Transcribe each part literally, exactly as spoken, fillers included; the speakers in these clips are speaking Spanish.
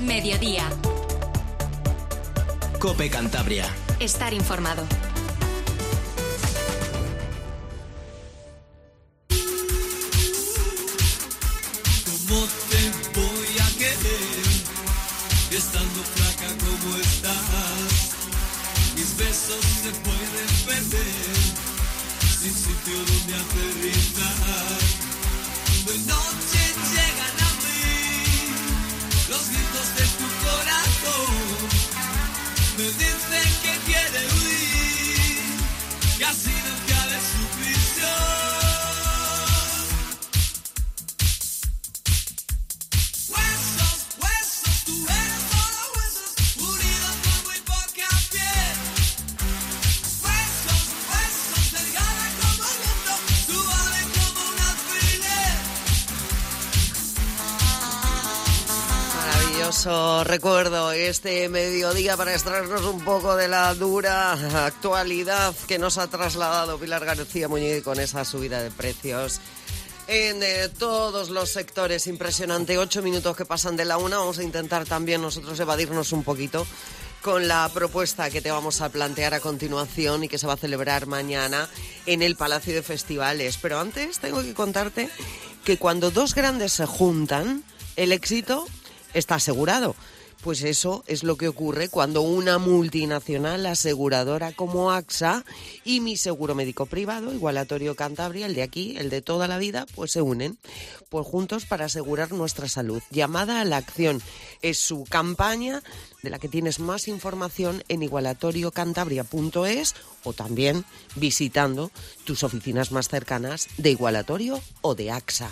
Mediodía. COPE Cantabria. Estar informado. ¿Cómo te voy a querer? Estando flaca como estás, mis besos se pueden perder, sin sitio donde aterrizar. De noche llegan a mí los gritos de tu corazón, me dicen que quiere huir, que así no cabe su prisión. Recuerdo este mediodía para extraernos un poco de la dura actualidad que nos ha trasladado Pilar García Muñiz con esa subida de precios en eh, todos los sectores. Impresionante, ocho minutos que pasan de la una. Vamos a intentar también nosotros evadirnos un poquito con la propuesta que te vamos a plantear a continuación y que se va a celebrar mañana en el Palacio de Festivales. Pero antes tengo que contarte que cuando dos grandes se juntan, el éxito está asegurado. Pues eso es lo que ocurre cuando una multinacional aseguradora como AXA y Mi Seguro Médico Privado, Igualatorio Cantabria, el de aquí, el de toda la vida, pues se unen pues juntos para asegurar nuestra salud. Llamada a la acción es su campaña, de la que tienes más información en igualatorio cantabria punto es o también visitando tus oficinas más cercanas de Igualatorio o de AXA.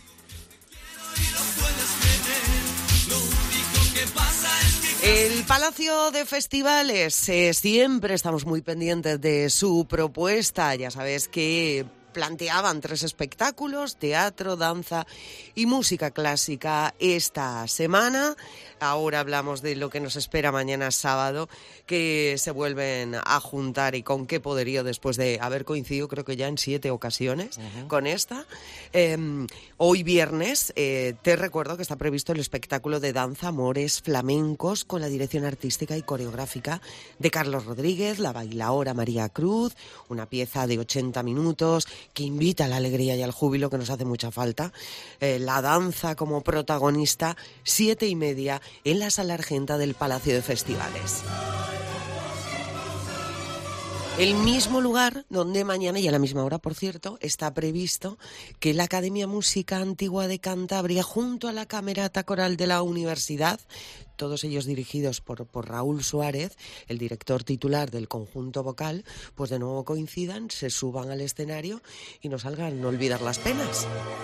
El Palacio de Festivales, eh, siempre estamos muy pendientes de su propuesta. Ya sabes que planteaban tres espectáculos: teatro, danza y música clásica esta semana. Ahora hablamos de lo que nos espera mañana sábado, que se vuelven a juntar y con qué poderío después de haber coincidido creo que ya en siete ocasiones uh-huh. con esta. Eh, hoy viernes eh, te recuerdo que está previsto el espectáculo de danza Amores Flamencos con la dirección artística y coreográfica de Carlos Rodríguez, la bailaora María Cruz, una pieza de ochenta minutos que invita a la alegría y al júbilo que nos hace mucha falta. Eh, la danza como protagonista, siete y media en la Sala Argenta del Palacio de Festivales. El mismo lugar donde mañana, y a la misma hora, por cierto, está previsto que la Academia Música Antigua de Cantabria, junto a la Camerata Coral de la Universidad, todos ellos dirigidos por, por Raúl Suárez, el director titular del conjunto vocal, pues de nuevo coincidan, se suban al escenario y nos hagan olvidar las penas.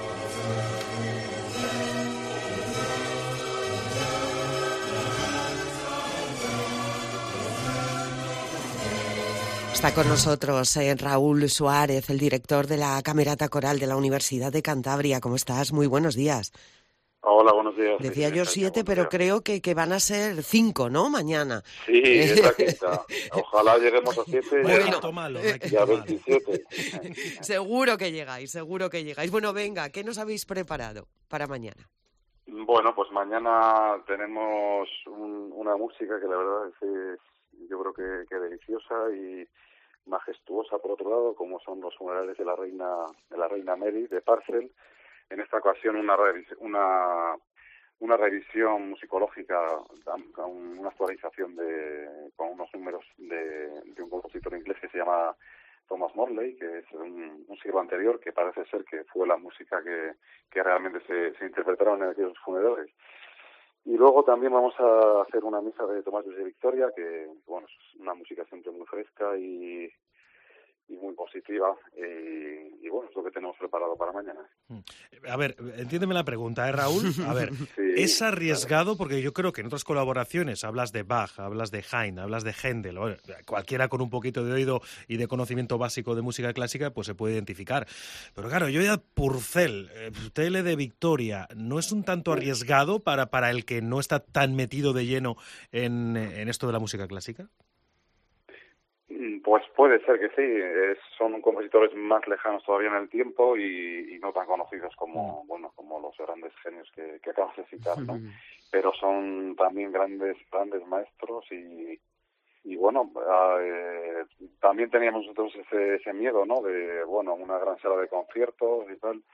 Está con nosotros eh, Raúl Suárez, el director de la Camerata Coral de la Universidad de Cantabria. ¿Cómo estás? Muy buenos días. Hola, buenos días. Decía yo siete, pero creo que, que van a ser cinco, ¿no? Mañana. Sí, es la quinta. Ojalá lleguemos a siete bueno, y a veintisiete. Seguro que llegáis, seguro que llegáis. Bueno, venga, ¿qué nos habéis preparado para mañana? Bueno, pues mañana tenemos un, una música que la verdad es, es yo creo que, que deliciosa y majestuosa por otro lado, como son los funerales de la reina de la reina Mary de Parcel. En esta ocasión una una una revisión musicológica, una actualización de con unos números de, de un compositor inglés que se llama Thomas Morley, que es un, un siglo anterior, que parece ser que fue la música que, que realmente se, se interpretaron en aquellos funerales. Y luego también vamos a hacer una misa de Tomás de Victoria, que bueno, es una música siempre muy fresca y, y muy positiva. Y, y bueno, es lo que tenemos preparado para mañana. A ver, entiéndeme la pregunta, ¿eh, Raúl? A ver, sí, es arriesgado claro. Porque yo creo que en otras colaboraciones hablas de Bach, hablas de Haydn, hablas de Händel, o cualquiera con un poquito de oído y de conocimiento básico de música clásica, pues se puede identificar. Pero claro, yo ya Purcell, eh, Tele de Victoria, ¿no es un tanto arriesgado para, para el que no está tan metido de lleno en, en esto de la música clásica? Pues puede ser que sí, es, son compositores más lejanos todavía en el tiempo y, y no tan conocidos como, bueno, como los grandes genios que, que acabas de citar, ¿no? Pero son también grandes, grandes maestros y, y bueno, eh, también teníamos nosotros ese, ese miedo, ¿no? De, bueno, una gran sala de conciertos y tal,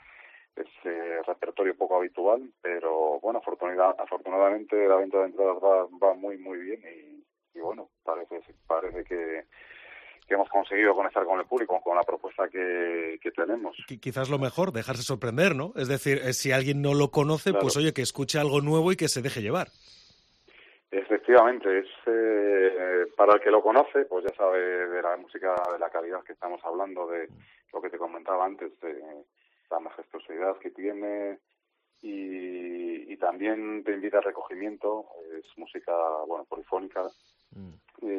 ese repertorio poco habitual, pero bueno, afortunada, afortunadamente la venta de entradas va, va muy, muy bien y, y bueno, parece, parece que que hemos conseguido conectar con el público, con la propuesta que, que tenemos. Quizás lo mejor, dejarse sorprender, ¿no? Es decir, si alguien no lo conoce, claro, pues oye, que escuche algo nuevo y que se deje llevar. Efectivamente, es eh, para el que lo conoce, pues ya sabe de la música, de la calidad que estamos hablando, de lo que te comentaba antes, de la majestuosidad que tiene y, y también te invita al recogimiento, es música, bueno, polifónica, mm.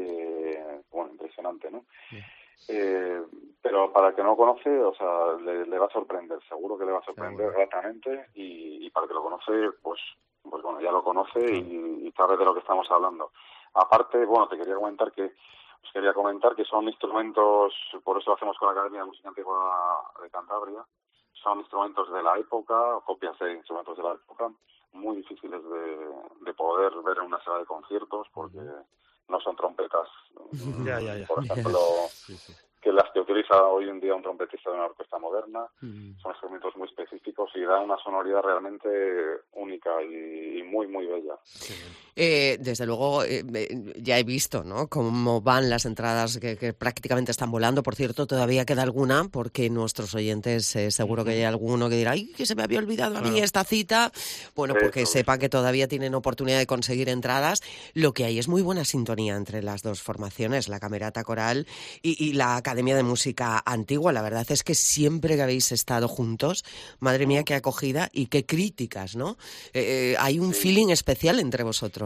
eh, bueno, impresionante, ¿no? Yeah. Eh, pero para el que no lo conoce, o sea, le, le va a sorprender, seguro que le va a sorprender sí, gratamente y, y para el que lo conoce, pues pues bueno, ya lo conoce y, y sabe de lo que estamos hablando. Aparte, bueno, te quería comentar que os quería comentar que son instrumentos, por eso lo hacemos con la Academia de Música Antigua de Cantabria, son instrumentos de la época, copias de instrumentos de la época, muy difíciles de, de poder ver en una sala de conciertos porque no son trompetas, ya, ya, ya. por ejemplo, sí, sí. que las que utiliza hoy en día un trompetista de una orquesta moderna, mm. son instrumentos muy específicos y dan una sonoridad realmente única y, y muy, muy bella. Sí. Eh, desde luego, eh, ya he visto, ¿no?, cómo van las entradas que, que prácticamente están volando. Por cierto, todavía queda alguna, porque nuestros oyentes, eh, seguro que hay alguno que dirá, ¡ay, que se me había olvidado a mí claro. esta cita! Bueno, pues que sepa que todavía tienen oportunidad de conseguir entradas. Lo que hay es muy buena sintonía entre las dos formaciones, la Camerata Coral y, y la Academia de Música Antigua. La verdad es que siempre que habéis estado juntos, madre mía, qué acogida y qué críticas, ¿no? Eh, eh, hay un sí. feeling especial entre vosotros.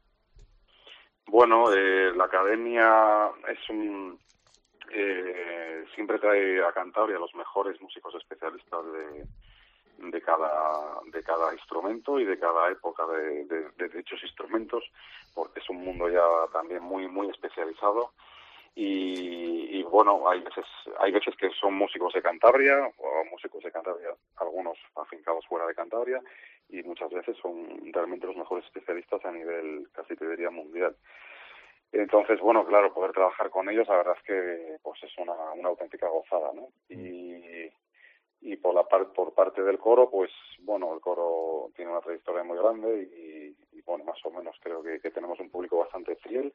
Bueno, eh, la Academia es un... Eh, siempre trae a Cantabria los mejores músicos especialistas de, de, cada, de cada instrumento y de cada época de, de, de dichos instrumentos, porque es un mundo ya también muy, muy especializado. Y, y bueno, hay veces hay veces que son músicos de Cantabria o músicos de Cantabria, algunos afincados fuera de Cantabria, y muchas veces son realmente los mejores especialistas a nivel, casi te diría, mundial. Entonces, bueno, claro, poder trabajar con ellos, la verdad es que pues es una, una auténtica gozada, ¿no? Y, y por la par, por parte del coro, pues bueno, el coro tiene una trayectoria muy grande y, y bueno, más o menos creo que, que tenemos un público bastante fiel.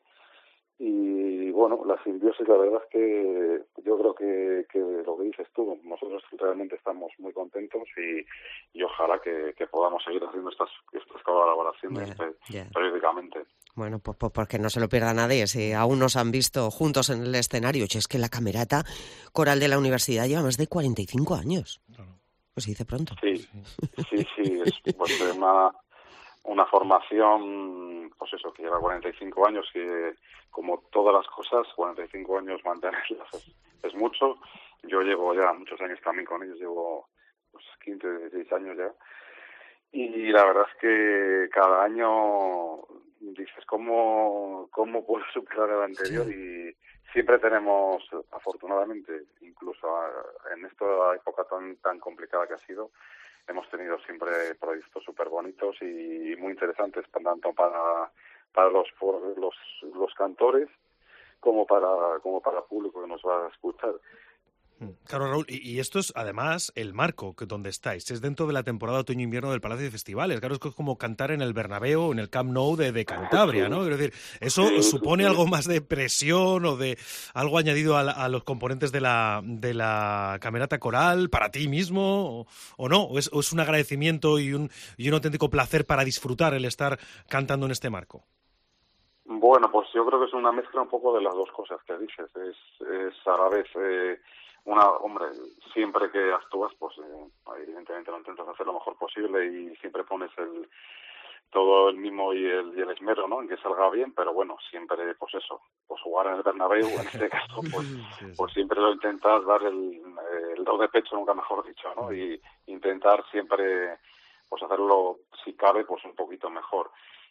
Y bueno, la simbiosis, la verdad es que yo creo que, que lo que dices tú, nosotros realmente estamos muy contentos y, y ojalá que, que podamos seguir haciendo estas, estas colaboraciones yeah, yeah. periódicamente. Bueno, pues, pues porque no se lo pierda nadie, si aún nos han visto juntos en el escenario. Es que la Camerata Coral de la Universidad lleva más de cuarenta y cinco años. Pues se dice pronto. Sí, sí, sí, es pues, una, una formación, pues eso, que lleva cuarenta y cinco años, que como todas las cosas, cuarenta y cinco años mantenerlas es, es mucho. Yo llevo ya muchos años también con ellos, llevo pues, quince, dieciséis años ya. Y la verdad es que cada año dices, ¿cómo, cómo puedo superar el anterior? Y siempre tenemos, afortunadamente, incluso en esta época tan, tan complicada que ha sido, hemos tenido siempre proyectos súper bonitos y muy interesantes, tanto para, para los, los, los cantores como para, como para el público que nos va a escuchar. Claro, Raúl, y, y esto es además el marco que donde estáis, es dentro de la temporada otoño-invierno del Palacio de Festivales. Claro, es como cantar en el Bernabéu, en el Camp Nou de, de Cantabria, ¿no? Es decir, ¿eso sí, supone sí, sí. algo más de presión o de algo añadido a, la, a los componentes de la, de la Camerata Coral para ti mismo o, o no? ¿O es, o es un agradecimiento y un, y un auténtico placer para disfrutar el estar cantando en este marco? Bueno, pues yo creo que es una mezcla un poco de las dos cosas que dices. Es, es a la vez... Eh, Una, hombre, siempre que actúas, pues eh, evidentemente lo intentas hacer lo mejor posible y siempre pones el todo el mimo y el, y el esmero, ¿no?, en que salga bien, pero bueno, siempre, pues eso, pues jugar en el Bernabéu, en este caso, pues, sí, sí. pues siempre lo intentas dar el, el do de pecho, nunca mejor dicho, ¿no?, y intentar siempre, pues hacerlo, si cabe, pues un poquito mejor.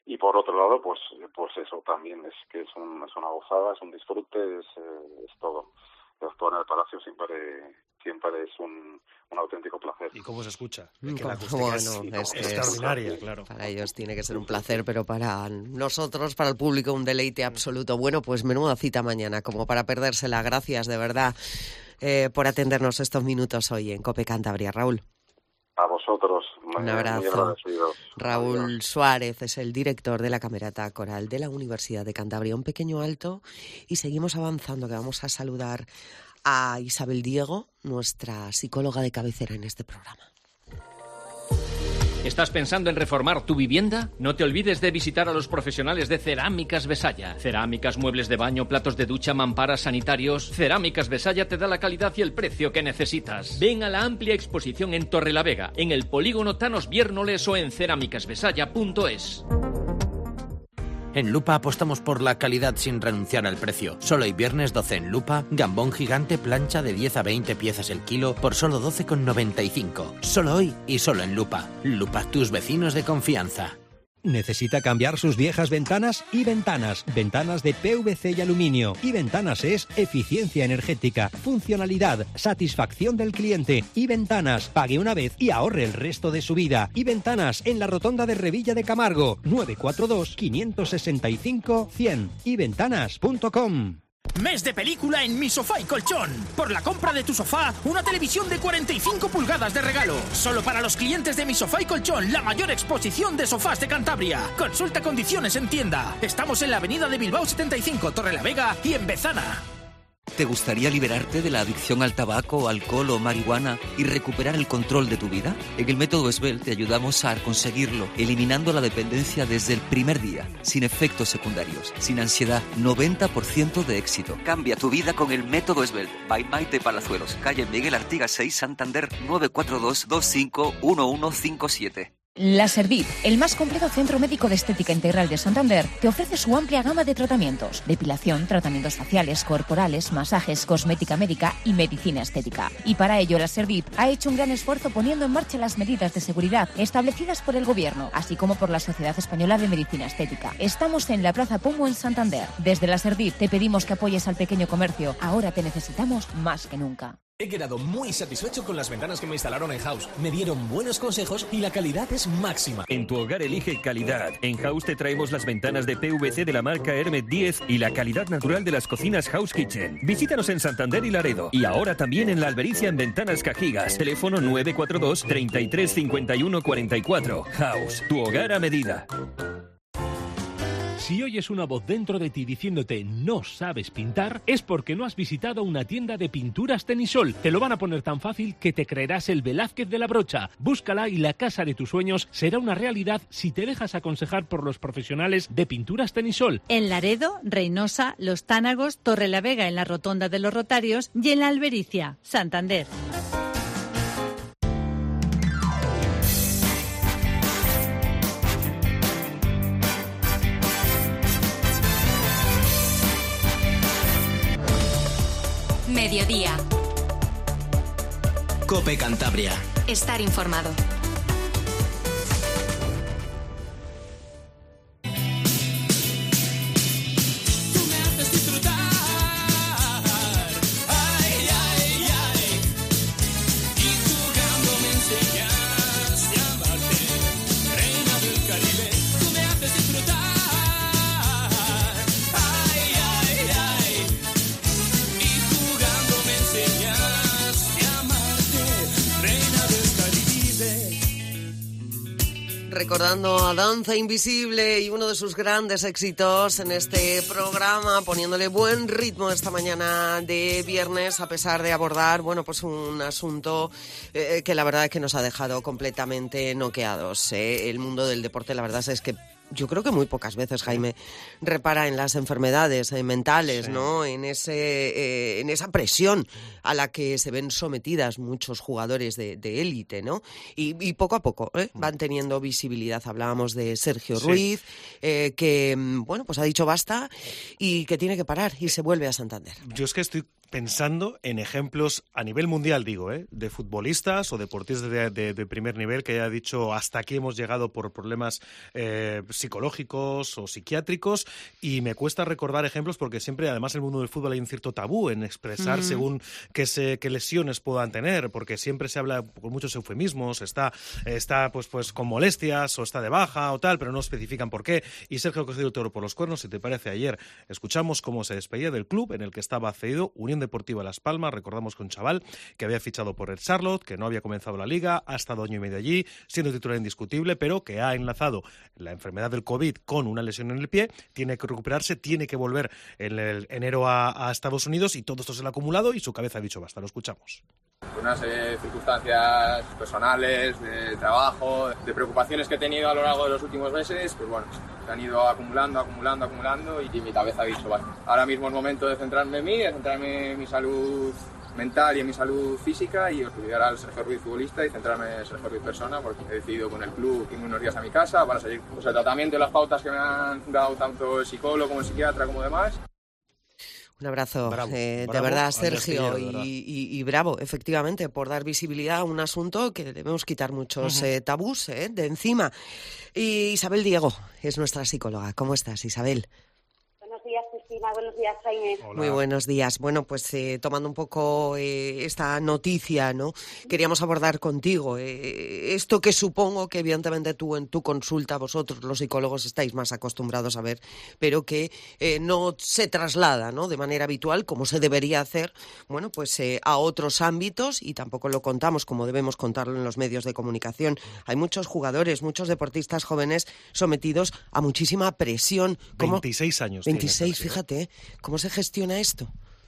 y por otro lado, pues pues eso también es que es, un, es una gozada, es un disfrute, es, eh, es todo. Actuar en el Palacio siempre siempre es un, un auténtico placer. ¿Y cómo se escucha? Mm, que la bueno, es, es, es extraordinaria, claro. Para ellos tiene que ser un placer, pero para nosotros, para el público, un deleite absoluto. Bueno, pues menuda cita mañana, como para perdérsela. Gracias, de verdad, eh, por atendernos estos minutos hoy en COPE Cantabria. Raúl. A vosotros. Un abrazo. Raúl Adiós. Suárez es el director de la Camerata Coral de la Universidad de Cantabria. Un pequeño alto y seguimos avanzando, que vamos a saludar a Isabel Diego, nuestra psicóloga de cabecera en este programa. ¿Estás pensando en reformar tu vivienda? No te olvides de visitar a los profesionales de Cerámicas Besaya. Cerámicas, muebles de baño, platos de ducha, mamparas, sanitarios. Cerámicas Besaya te da la calidad y el precio que necesitas. Ven a la amplia exposición en Torrelavega, en el Polígono Tanos Viérnoles o en cerámicas besaya punto es. En Lupa apostamos por la calidad sin renunciar al precio. Solo hay viernes doce en Lupa, gambón gigante plancha de diez a veinte piezas el kilo por solo doce con noventa y cinco. Solo hoy y solo en Lupa. Lupa, tus vecinos de confianza. ¿Necesita cambiar sus viejas ventanas? Y Ventanas. Ventanas de P V C y aluminio. Y Ventanas es eficiencia energética, funcionalidad, satisfacción del cliente. Y Ventanas. Pague una vez y ahorre el resto de su vida. Y Ventanas en la rotonda de Revilla de Camargo. nueve cuatro dos, cinco seis cinco, cien. y ventanas punto com. Mes de película en Mi Sofá y Colchón. Por la compra de tu sofá, una televisión de cuarenta y cinco pulgadas de regalo. Solo para los clientes de Mi Sofá y Colchón, la mayor exposición de sofás de Cantabria. Consulta condiciones en tienda. Estamos en la avenida de Bilbao setenta y cinco, Torrelavega y en Bezana. ¿Te gustaría liberarte de la adicción al tabaco, alcohol o marihuana y recuperar el control de tu vida? En el método Esbel te ayudamos a conseguirlo, eliminando la dependencia desde el primer día, sin efectos secundarios, sin ansiedad, noventa por ciento de éxito. Cambia tu vida con el método Esbel. By Maite Palazuelos, calle Miguel Artigas seis, Santander, nueve cuatro dos, dos cinco uno uno cinco siete. La Servip, el más completo centro médico de estética integral de Santander, te ofrece su amplia gama de tratamientos: depilación, tratamientos faciales, corporales, masajes, cosmética médica y medicina estética. Y para ello, la Servip ha hecho un gran esfuerzo poniendo en marcha las medidas de seguridad establecidas por el Gobierno, así como por la Sociedad Española de Medicina Estética. Estamos en la Plaza Pomo en Santander. Desde la Servip te pedimos que apoyes al pequeño comercio. Ahora te necesitamos más que nunca. He quedado muy satisfecho con las ventanas que me instalaron en House. Me dieron buenos consejos y la calidad es máxima. En tu hogar elige calidad. En House te traemos las ventanas de P V C de la marca Hermet diez y la calidad natural de las cocinas House Kitchen. Visítanos en Santander y Laredo. Y ahora también en La Albericia en Ventanas Cajigas. Teléfono nueve cuatro dos, treinta y tres, cincuenta y uno, cuarenta y cuatro. House, tu hogar a medida. Si oyes una voz dentro de ti diciéndote no sabes pintar, es porque no has visitado una tienda de pinturas Tenisol. Te lo van a poner tan fácil que te creerás el Velázquez de la brocha. Búscala y la casa de tus sueños será una realidad si te dejas aconsejar por los profesionales de pinturas Tenisol. En Laredo, Reynosa, Los Tánagos, Torrelavega en la Rotonda de los Rotarios y en la Albericia, Santander. Mediodía. COPE Cantabria. Estar informado. Recordando a Danza Invisible y uno de sus grandes éxitos en este programa, poniéndole buen ritmo esta mañana de viernes, a pesar de abordar, bueno, pues un asunto eh, que la verdad es que nos ha dejado completamente noqueados. ¿eh? El mundo del deporte, la verdad es que yo creo que muy pocas veces, Jaime, repara en las enfermedades eh, mentales, sí. ¿no? En ese, eh, en esa presión a la que se ven sometidas muchos jugadores de, de élite, ¿no? Y, y poco a poco ¿eh? van teniendo visibilidad. Hablábamos de Sergio sí. Ruiz, eh, que, bueno, pues ha dicho basta y que tiene que parar y se vuelve a Santander. Yo es que estoy pensando en ejemplos a nivel mundial, digo, ¿eh? de futbolistas o deportistas de, de, de primer nivel que haya dicho hasta aquí hemos llegado por problemas eh, psicológicos o psiquiátricos, y me cuesta recordar ejemplos porque siempre, además, en el mundo del fútbol hay un cierto tabú en expresar mm. según qué, se, qué lesiones puedan tener, porque siempre se habla con muchos eufemismos, está, está pues, pues con molestias o está de baja o tal, pero no especifican por qué. Y Sergio ha cogido el toro por los cuernos. Si te parece, ayer escuchamos cómo se despedía del club en el que estaba cedido, Unión Deportiva Las Palmas. Recordamos que un chaval que había fichado por el Charlotte, que no había comenzado la liga, ha estado año y medio allí, siendo titular indiscutible, pero que ha enlazado la enfermedad del COVID con una lesión en el pie, tiene que recuperarse, tiene que volver en el enero a, a Estados Unidos, y todo esto se le ha acumulado y su cabeza ha dicho basta. Lo escuchamos. Unas eh, circunstancias personales, de trabajo, de preocupaciones que he tenido a lo largo de los últimos meses, pues bueno, se han ido acumulando, acumulando, acumulando, y, y mi cabeza ha dicho, vale, ahora mismo es momento de centrarme en mí, de centrarme en mi salud mental y en mi salud física, y olvidar al Sergio Ruiz futbolista y centrarme en Sergio Ruiz persona, porque he decidido con el club irme unos días a mi casa para seguir pues, el tratamiento y las pautas que me han dado tanto el psicólogo como el psiquiatra como demás. Un abrazo, bravo, eh, bravo, de verdad, Sergio, de verdad. Y, y, y bravo, efectivamente, por dar visibilidad a un asunto que debemos quitar muchos uh-huh. eh, tabús eh, de encima. Y Isabel Diego es nuestra psicóloga. ¿Cómo estás, Isabel? Buenos días, Cristina. Buenos días, Jaime. Hola. Muy buenos días. Bueno, pues eh, tomando un poco eh, esta noticia, ¿no? Queríamos abordar contigo eh, esto que supongo que evidentemente tú en tu consulta, vosotros los psicólogos estáis más acostumbrados a ver, pero que eh, no se traslada, ¿no? De manera habitual, como se debería hacer, bueno, pues eh, a otros ámbitos, y tampoco lo contamos como debemos contarlo en los medios de comunicación. Hay muchos jugadores, muchos deportistas jóvenes sometidos a muchísima presión. ¿Cómo? veintiséis años. veintiséis, fíjate, ¿cómo se gestiona esto?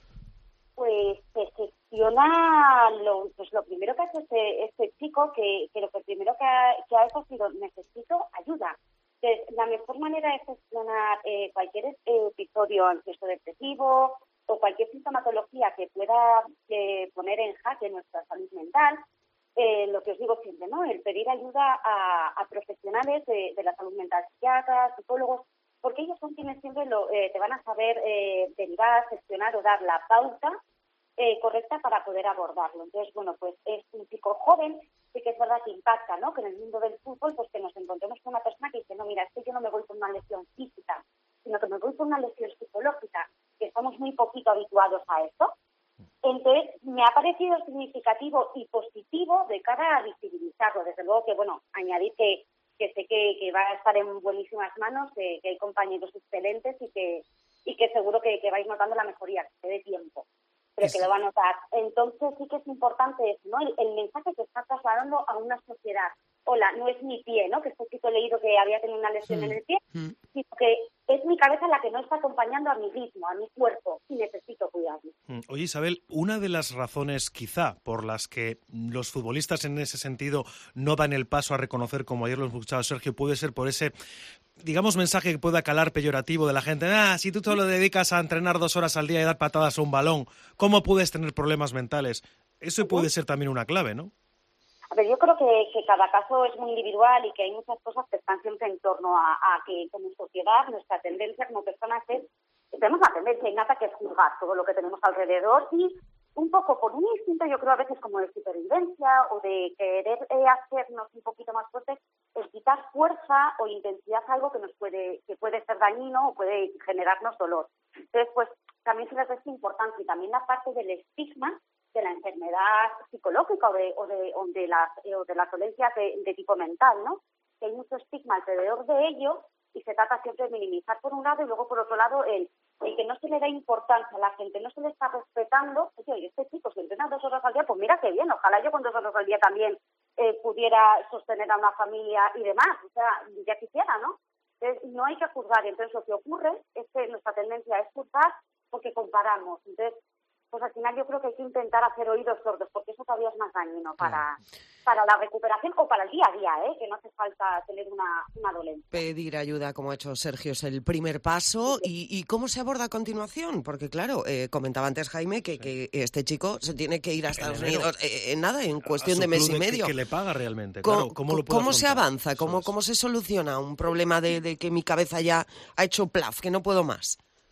Pues se gestiona, lo, pues lo primero que hace este, este chico, que, que lo que primero que ha, que ha hecho ha sido, necesito ayuda. Entonces, la mejor manera de gestionar eh, cualquier episodio ansioso depresivo o cualquier sintomatología que pueda eh, poner en jaque nuestra salud mental, eh, lo que os digo siempre, ¿no? El pedir ayuda a, a profesionales de, de la salud mental, psiquiatras, psicólogos, porque ellos son quienes siempre lo, eh, te van a saber eh, derivar, gestionar o dar la pauta eh, correcta para poder abordarlo. Entonces, bueno, pues es un chico joven, sí que es verdad que impacta, ¿no? Que en el mundo del fútbol, pues que nos encontremos con una persona que dice, no, mira, es que yo no me voy por una lesión física, sino que me voy por una lesión psicológica, que estamos muy poquito habituados a eso. Entonces, me ha parecido significativo y positivo de cara a visibilizarlo. Desde luego que, bueno, añadir que que sé que, que va a estar en buenísimas manos, que, que hay compañeros excelentes y que y que seguro que, que vais notando la mejoría, que se dé tiempo, pero que lo va a notar. Entonces sí que es importante eso, ¿no? El, el mensaje que está trasladando a una sociedad. Hola, no es mi pie, ¿no? Que este chico he leído que había tenido una lesión mm. en el pie, mm. sino que es mi cabeza la que no está acompañando a mi ritmo, a mi cuerpo, y necesito cuidarme. Oye, Isabel, una de las razones quizá por las que los futbolistas en ese sentido no dan el paso a reconocer, como ayer lo hemos escuchado Sergio, puede ser por ese, digamos, mensaje que pueda calar peyorativo de la gente. Ah, si tú solo dedicas a entrenar dos horas al día y dar patadas a un balón, ¿cómo puedes tener problemas mentales? Eso puede ser también una clave, ¿no? A ver, yo creo que, que cada caso es muy individual y que hay muchas cosas que están siempre en torno a, a que como sociedad nuestra tendencia como personas es, tenemos la tendencia innata que es juzgar todo lo que tenemos alrededor y un poco por un instinto, yo creo a veces como de supervivencia o de querer eh, hacernos un poquito más fuertes, es quitar fuerza o intensidad a algo que nos puede, que puede ser dañino o puede generarnos dolor. Entonces, pues también se les es importante y también la parte del estigma de la enfermedad psicológica o de, o de, o de las o de las dolencias de, de tipo mental, ¿no? Que hay mucho estigma alrededor de ello y se trata siempre de minimizar por un lado y luego por otro lado el, el que no se le da importancia a la gente, no se le está respetando. Oye, este chico si entrena dos horas al día, pues mira qué bien, ojalá yo con dos horas al día también eh, pudiera sostener a una familia y demás, o sea, ya quisiera, ¿no? Entonces, no hay que juzgar, y entonces lo que ocurre es que nuestra tendencia es juzgar porque comparamos, entonces pues al final yo creo que hay que intentar hacer oídos sordos, porque eso todavía es más dañino para, para la recuperación o para el día a día, ¿eh? Que no hace falta tener una, una dolencia. Pedir ayuda, como ha hecho Sergio, es el primer paso. ¿Y, y cómo se aborda a continuación? Porque claro, eh, comentaba antes Jaime que, que este chico se tiene que ir a Estados Unidos eh, en nada, en cuestión de mes y medio. Que, que le paga realmente, ¿Cómo, claro. ¿Cómo, lo ¿cómo se avanza? ¿Cómo, ¿Cómo se soluciona un problema de, de que mi cabeza ya ha hecho plaf, que no puedo más?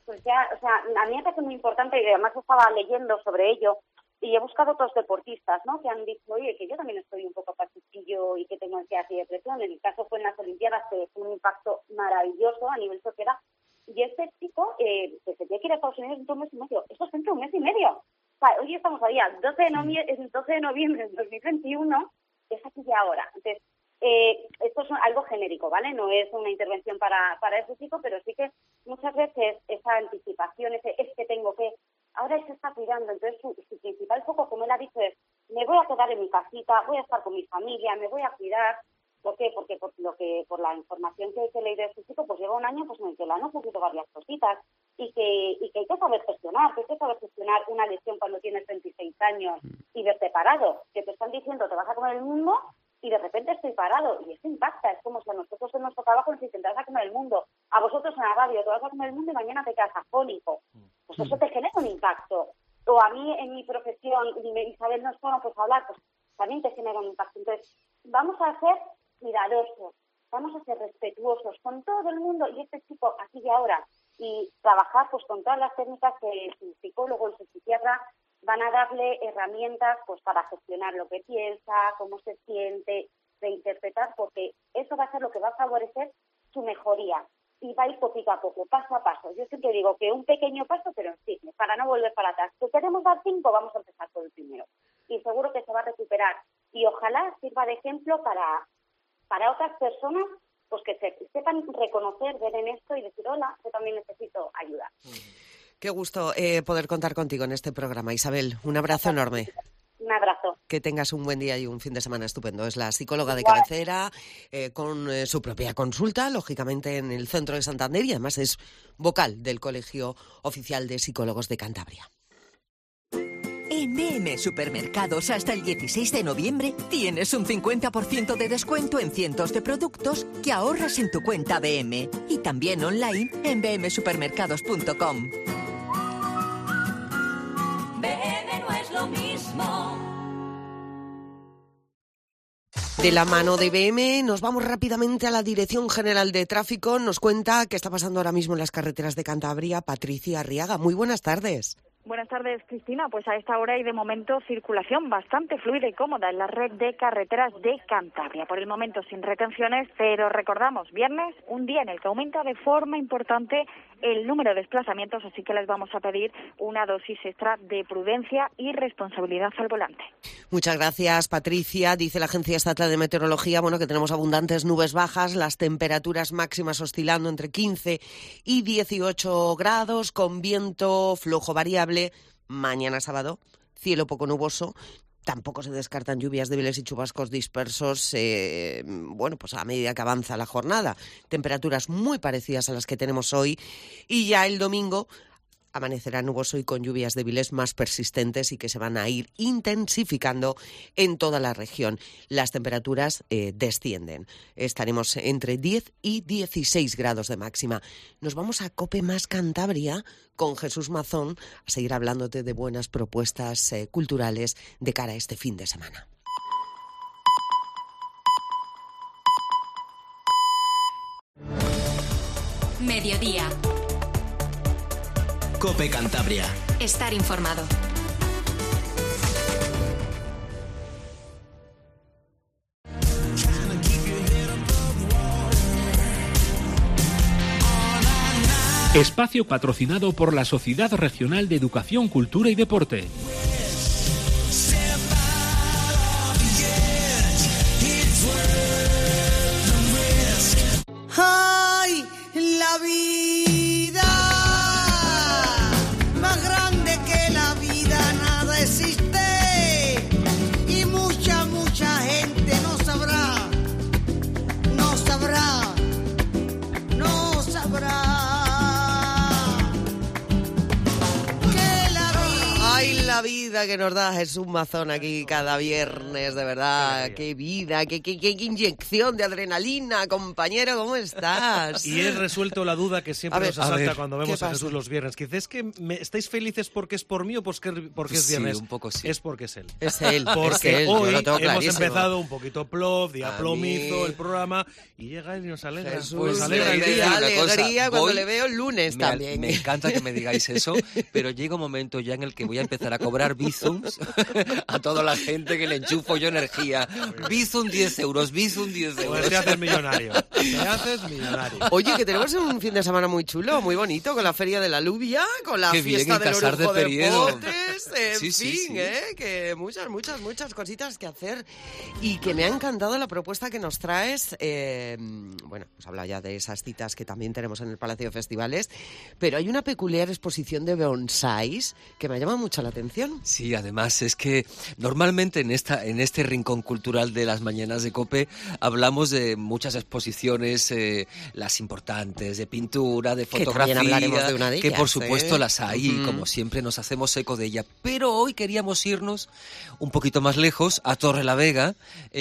pues ya, o sea, a mí me parece muy importante y además estaba leyendo sobre ello y he buscado otros deportistas, ¿no? Que han dicho, oye, que yo también estoy un poco pachuchillo y que tengo ansiedad y depresión. En el caso fue en las Olimpiadas, que fue un impacto maravilloso a nivel sociedad. Y este chico, eh, que se tiene que ir a Estados Unidos dentro de un mes y medio, eso es dentro de un mes y medio. O sea, hoy estamos ahí, doce de noviembre, doce de noviembre de dos mil veintiuno, es aquí y ahora. Entonces, eh, esto es algo genérico, ¿vale? No es una intervención para, para ese chico, pero sí que muchas veces esa anticipación, ese es que tengo que, ahora él se está cuidando, entonces su, su principal foco, como él ha dicho, es me voy a quedar en mi casita, voy a estar con mi familia, me voy a cuidar. ¿Por qué? Porque por lo que por la información que he leído de este chico, pues lleva un año pues en el que le han ocurrido varias cositas y que y que hay que saber gestionar, que hay que saber gestionar una lesión cuando tienes veintiséis años y verte parado, que te están diciendo te vas a comer el mundo y de repente estoy parado y eso impacta, es como si a nosotros en nuestro trabajo nos dicen te vas a comer el mundo, a vosotros en la radio te vas a comer el mundo y mañana te quedas afónico, pues eso te genera un impacto. O a mí en mi profesión, Isabel no es bueno pues hablar, pues también te genera un impacto. Entonces vamos a hacer cuidadosos, vamos a ser respetuosos con todo el mundo y este chico aquí y ahora y trabajar pues con todas las técnicas que su psicólogo y su psiquiatra van a darle herramientas pues para gestionar lo que piensa, cómo se siente, reinterpretar, porque eso va a ser lo que va a favorecer su mejoría y va a ir poquito a poco, paso a paso. Yo siempre digo que un pequeño paso, pero en ciclo, para no volver para atrás. Si queremos dar cinco, vamos a empezar por el primero y seguro que se va a recuperar y ojalá sirva de ejemplo para para otras personas pues que se, sepan reconocer, ver en esto y decir, hola, yo también necesito ayuda. Qué gusto eh, poder contar contigo en este programa, Isabel. Un abrazo enorme. Un abrazo. Que tengas un buen día y un fin de semana estupendo. Es la psicóloga de cabecera, eh, con eh, su propia consulta, lógicamente en el centro de Santander, y además es vocal del Colegio Oficial de Psicólogos de Cantabria. En B M Supermercados hasta el dieciséis de noviembre tienes un cincuenta por ciento de descuento en cientos de productos que ahorras en tu cuenta B M y también online en b m supermercados punto com. B M no es lo mismo. De la mano de B M nos vamos rápidamente a la Dirección General de Tráfico. Nos cuenta qué está pasando ahora mismo en las carreteras de Cantabria. Patricia Arriaga, muy buenas tardes. Buenas tardes, Cristina. Pues a esta hora hay de momento circulación bastante fluida y cómoda en la red de carreteras de Cantabria. Por el momento sin retenciones, pero recordamos, viernes, un día en el que aumenta de forma importante el número de desplazamientos, así que les vamos a pedir una dosis extra de prudencia y responsabilidad al volante. Muchas gracias, Patricia. Dice la Agencia Estatal de Meteorología, bueno, que tenemos abundantes nubes bajas, las temperaturas máximas oscilando entre quince y dieciocho grados, con viento flojo variable. Mañana sábado, cielo poco nuboso. Tampoco se descartan lluvias débiles y chubascos dispersos, eh, bueno, pues a medida que avanza la jornada. Temperaturas muy parecidas a las que tenemos hoy. Y ya el domingo amanecerá nuboso y con lluvias débiles más persistentes y que se van a ir intensificando en toda la región. Las temperaturas eh, descienden. Estaremos entre diez y dieciséis grados de máxima. Nos vamos a COPE Más Cantabria con Jesús Mazón a seguir hablándote de buenas propuestas eh, culturales de cara a este fin de semana. Mediodía. COPE Cantabria. Estar informado. Espacio patrocinado por la Sociedad Regional de Educación, Cultura y Deporte. ¡Ay, la vida! Más grande que la vida nada existe. Y mucha, mucha gente no sabrá, no sabrá, no sabrá. Ay, la vida. vida que nos da Jesús Mazón aquí cada viernes, de verdad. Qué vida, qué, qué, qué inyección de adrenalina, compañero, ¿cómo estás? Y he resuelto la duda que siempre A ver, nos asalta ver, cuando vemos ¿qué a pasa? Jesús los viernes. Que dices que me, ¿estáis felices porque es por mí o porque, porque es Sí, viernes? un poco sí. Es porque es él. Es él, Porque es él, yo hoy lo tengo hemos clarísimo. empezado un poquito plof, día A plomizo, mí- el programa, y llega él y nos alegra. Jesús, Pues me alegra el da día. alegría cuando voy- le veo el lunes me, también. Me encanta que me digáis eso, pero llega un momento ya en el que voy a empezar a cobrar bizums a toda la gente que le enchufo yo energía. Bizum diez euros, bizum diez euros. Pues te haces millonario. Te haces millonario. Oye, que tenemos un fin de semana muy chulo, muy bonito, con la Feria de la Alubia, con la Qué bien, fiesta en del Casar de Orujo de Periedo. Potes, en Sí, sí, fin, sí. ¿eh? Que muchas, muchas, muchas cositas que hacer y que me ha encantado la propuesta que nos traes. Eh, bueno, pues habla ya de esas citas que también tenemos en el Palacio de Festivales, pero hay una peculiar exposición de bonsáis que me llama mucho la atención. Sí, además es que normalmente en esta en este rincón cultural de las mañanas de COPE hablamos de muchas exposiciones, eh, las importantes, de pintura, de Que fotografía, también hablaremos de una de que por ellas, supuesto ¿eh? las hay y Ujú. como siempre nos hacemos eco de ella. Pero hoy queríamos irnos un poquito más lejos, a Torrelavega,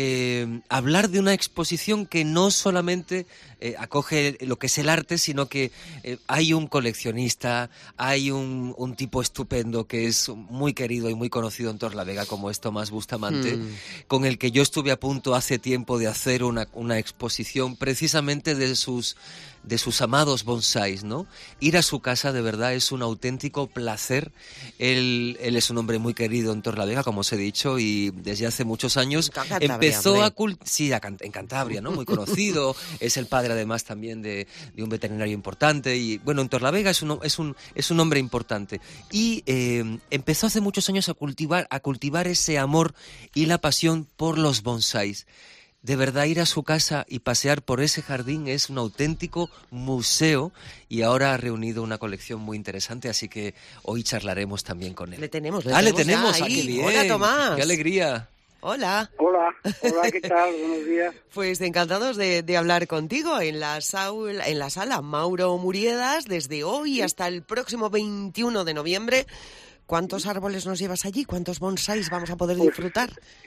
eh, hablar de una exposición que no solamente eh, acoge lo que es el arte, sino que eh, hay un coleccionista, hay un, un tipo estupendo que es muy querido y muy conocido en Torrelavega, como es Tomás Bustamante, Mm. con el que yo estuve a punto hace tiempo de hacer una, una exposición precisamente de sus de sus amados bonsáis, ¿no? Ir a su casa de verdad es un auténtico placer. Él, él es un hombre muy querido en Torrelavega, como os he dicho, y desde hace muchos años Cantabria, empezó hombre. a cult sí, a Can- en Cantabria, ¿no? Muy conocido. Es el padre además también de, de un veterinario importante y bueno, en Torrelavega es un es un es un hombre importante y eh, empezó hace muchos años a cultivar a cultivar ese amor y la pasión por los bonsáis. De verdad, ir a su casa y pasear por ese jardín es un auténtico museo y ahora ha reunido una colección muy interesante, así que hoy charlaremos también con él. Le tenemos, le ah, le tenemos tenemos, ya ah, qué ahí. bien. Hola, Tomás. Qué alegría. Hola. Hola, hola, ¿qué tal? Buenos días. Pues encantados de, de hablar contigo en la, saula, en la sala Mauro Muriedas desde hoy hasta el próximo veintiuno de noviembre. ¿Cuántos árboles nos llevas allí? ¿Cuántos bonsáis vamos a poder Pues, disfrutar?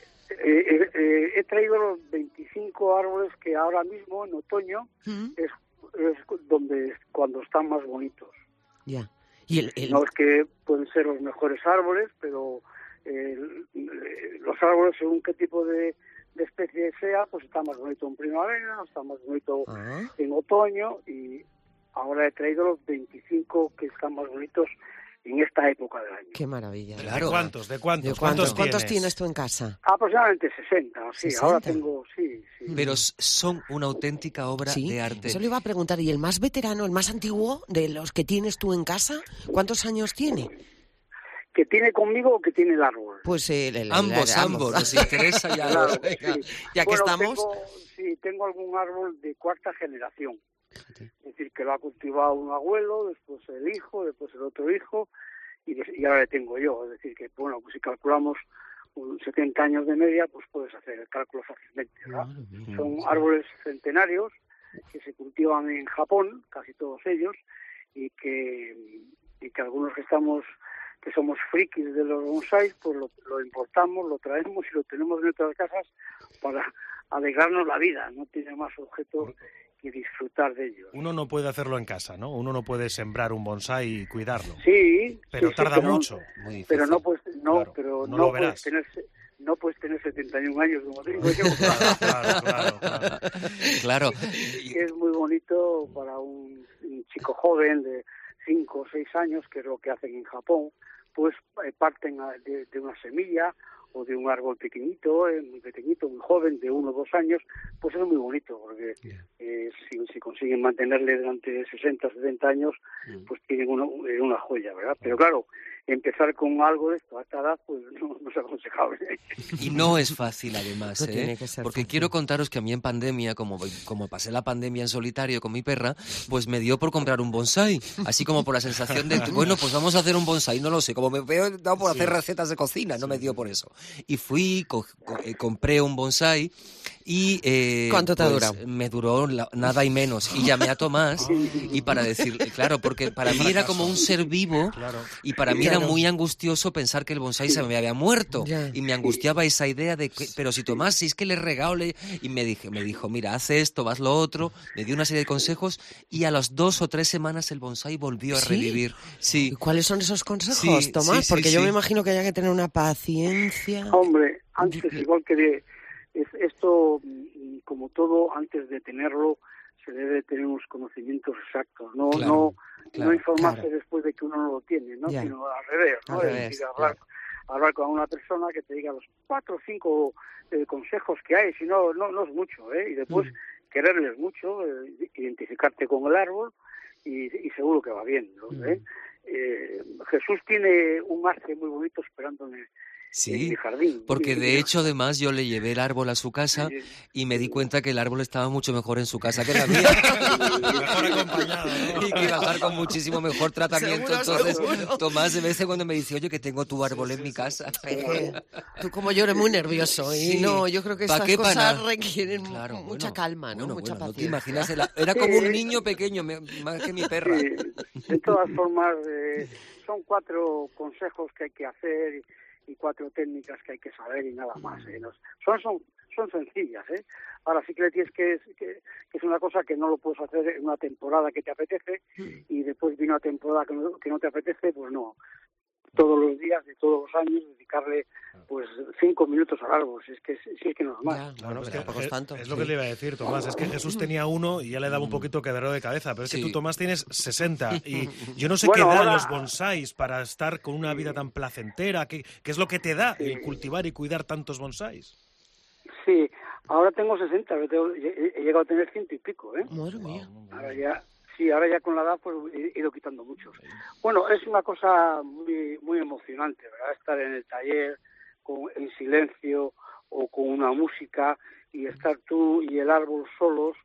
Eh, eh, eh, he traído los veinticinco árboles que ahora mismo, en otoño, ¿Mm? es, es donde cuando están más bonitos. Ya. Y el, el- No es que pueden ser los mejores árboles, pero eh, eh, los árboles, según qué tipo de, de especie sea, pues está más bonito en primavera, está más bonito Ah. en otoño, y ahora he traído los veinticinco que están más bonitos en esta época del año. Qué maravilla. ¿De cuántos? ¿De cuántos? ¿De cuántos, ¿Cuántos tienes? tienes tú en casa? Aproximadamente sesenta, sí, ¿sesenta? ahora tengo, sí, sí. Pero s- son una auténtica obra Sí, de arte. eso le iba a preguntar. ¿Y el más veterano, el más antiguo de los que tienes tú en casa? ¿Cuántos años tiene? ¿Que tiene conmigo o que tiene el árbol? Pues el, el- el- Ambos, el- ambos, nos interesa ya. Claro, Venga. sí. Ya que Bueno, estamos. Tengo, sí, tengo algún árbol de cuarta generación. Es decir, que lo ha cultivado un abuelo, después el hijo, después el otro hijo, y, des- y ahora le tengo yo. Es decir, que bueno, pues si calculamos un setenta años de media, pues puedes hacer el cálculo fácilmente, ¿verdad? Son árboles centenarios que se cultivan en Japón, casi todos ellos, y que, y que algunos que estamos que somos frikis de los bonsáis, pues lo, lo importamos, lo traemos y lo tenemos en nuestras casas para alegrarnos la vida. No tiene más objeto que disfrutar de ellos. Uno no puede hacerlo en casa, ¿no? Uno no puede sembrar un bonsái y cuidarlo. Sí, Pero sí, sí, tarda pero- mucho. Pero no puedes, no, Claro, pero no no, lo puedes verás. tener, no puedes tener setenta y un años como tengo yo. Claro, claro, claro. Claro. Que es muy bonito para un, un chico joven de cinco o seis años, que es lo que hacen en Japón, pues eh, parten a- de, de una semilla o de un árbol pequeñito, eh, muy pequeñito, muy joven, de uno o dos años, pues es muy bonito, porque eh, si, si consiguen mantenerle durante sesenta, setenta años, pues tienen una, una joya, ¿verdad? Pero claro, empezar con algo de esto a esta edad, pues no, no es aconsejable. Y no es fácil, además, No ¿eh? tiene que ser Porque fácil. quiero contaros que a mí en pandemia, como, como pasé la pandemia en solitario con mi perra, pues me dio por comprar un bonsái. Así como por la sensación de, bueno, pues vamos a hacer un bonsái, no lo sé. Como me veo dado por hacer recetas de cocina, no me dio por eso. Y fui, co- co- eh, compré un bonsái y... eh, ¿Cuánto te ha pues, durado? Me duró la- nada y menos. Y llamé a Tomás y para decirle, claro, porque para mí era como un ser vivo y para mí era era claro. muy angustioso pensar que el bonsái se me había muerto. Ya. Y me angustiaba esa idea de que, pero si Tomás, si es que le regalo, le... y me, dije, me dijo, mira, haz esto, haz lo otro, me dio una serie de consejos y a las dos o tres semanas el bonsái volvió a ¿Sí? revivir. Sí. ¿Y cuáles son esos consejos, Sí, Tomás? sí, sí, Porque yo sí. me imagino que haya que tener una paciencia. Hombre, antes, igual que de, es, esto, mm, como todo, antes de tenerlo, se debe tener unos conocimientos exactos, no Claro, no claro, no informarse claro. después de que uno no lo tiene, ¿no? Ya. Sino al revés, ¿no? Al Es revés, decir, hablar, hablar con una persona que te diga los cuatro o cinco eh, consejos que hay, si no, no, no es mucho, ¿eh? Y después Mm. quererles mucho, eh, identificarte con el árbol y, y seguro que va bien, ¿no? Mm. ¿Eh? Eh, Jesús tiene un arce muy bonito esperando en, Sí, en mi jardín. porque Y- de hecho además yo le llevé el árbol a su casa y me di cuenta que el árbol estaba mucho mejor en su casa que en la mía. Mejor acompañado, ¿no? Y que iba a estar con muchísimo mejor tratamiento. Seguro, Entonces, seguro. Tomás de vez en cuando me dice, oye, que tengo tu árbol en mi casa. Es que tú como yo eres muy nervioso y Sí. no, yo creo que ¿Pa estas qué, pa' cosas nada? requieren Claro, mucha bueno, calma, ¿no? bueno, mucha bueno, no te paciencia. imaginas, era, era como un niño pequeño, me- más que mi perra. Sí, de todas formas, eh, son cuatro consejos que hay que hacer y, y cuatro técnicas que hay que saber y nada más. ¿eh? Nos- son, son, son sencillas. ¿eh? Ahora sí que le tienes que, que, que es una cosa que no lo puedes hacer en una temporada que te apetece y después viene una temporada que no, que no te apetece, pues no. Todos los días de todos los años dedicarle pues cinco minutos al árbol, si es que, si es, que no es más. Bueno, es, que tampoco es Je- tanto, es lo sí. que le iba a decir, Tomás. Es que Jesús tenía uno y ya le daba un poquito quebradero de cabeza. Pero es que Sí. tú, Tomás, tienes sesenta. Y yo no sé Bueno, qué dan ahora- los bonsáis para estar con una vida tan placentera. ¿Qué, qué es lo que te da Sí. el cultivar y cuidar tantos bonsáis? Sí, ahora tengo sesenta, pero tengo- he, he llegado a tener ciento y pico, ¿eh? Madre mía. Ahora ya, sí, ahora ya con la edad pues he, he ido quitando muchos. Bueno, es una cosa muy muy emocionante, ¿verdad? Estar en el taller con, en silencio o con una música y estar tú y el árbol solos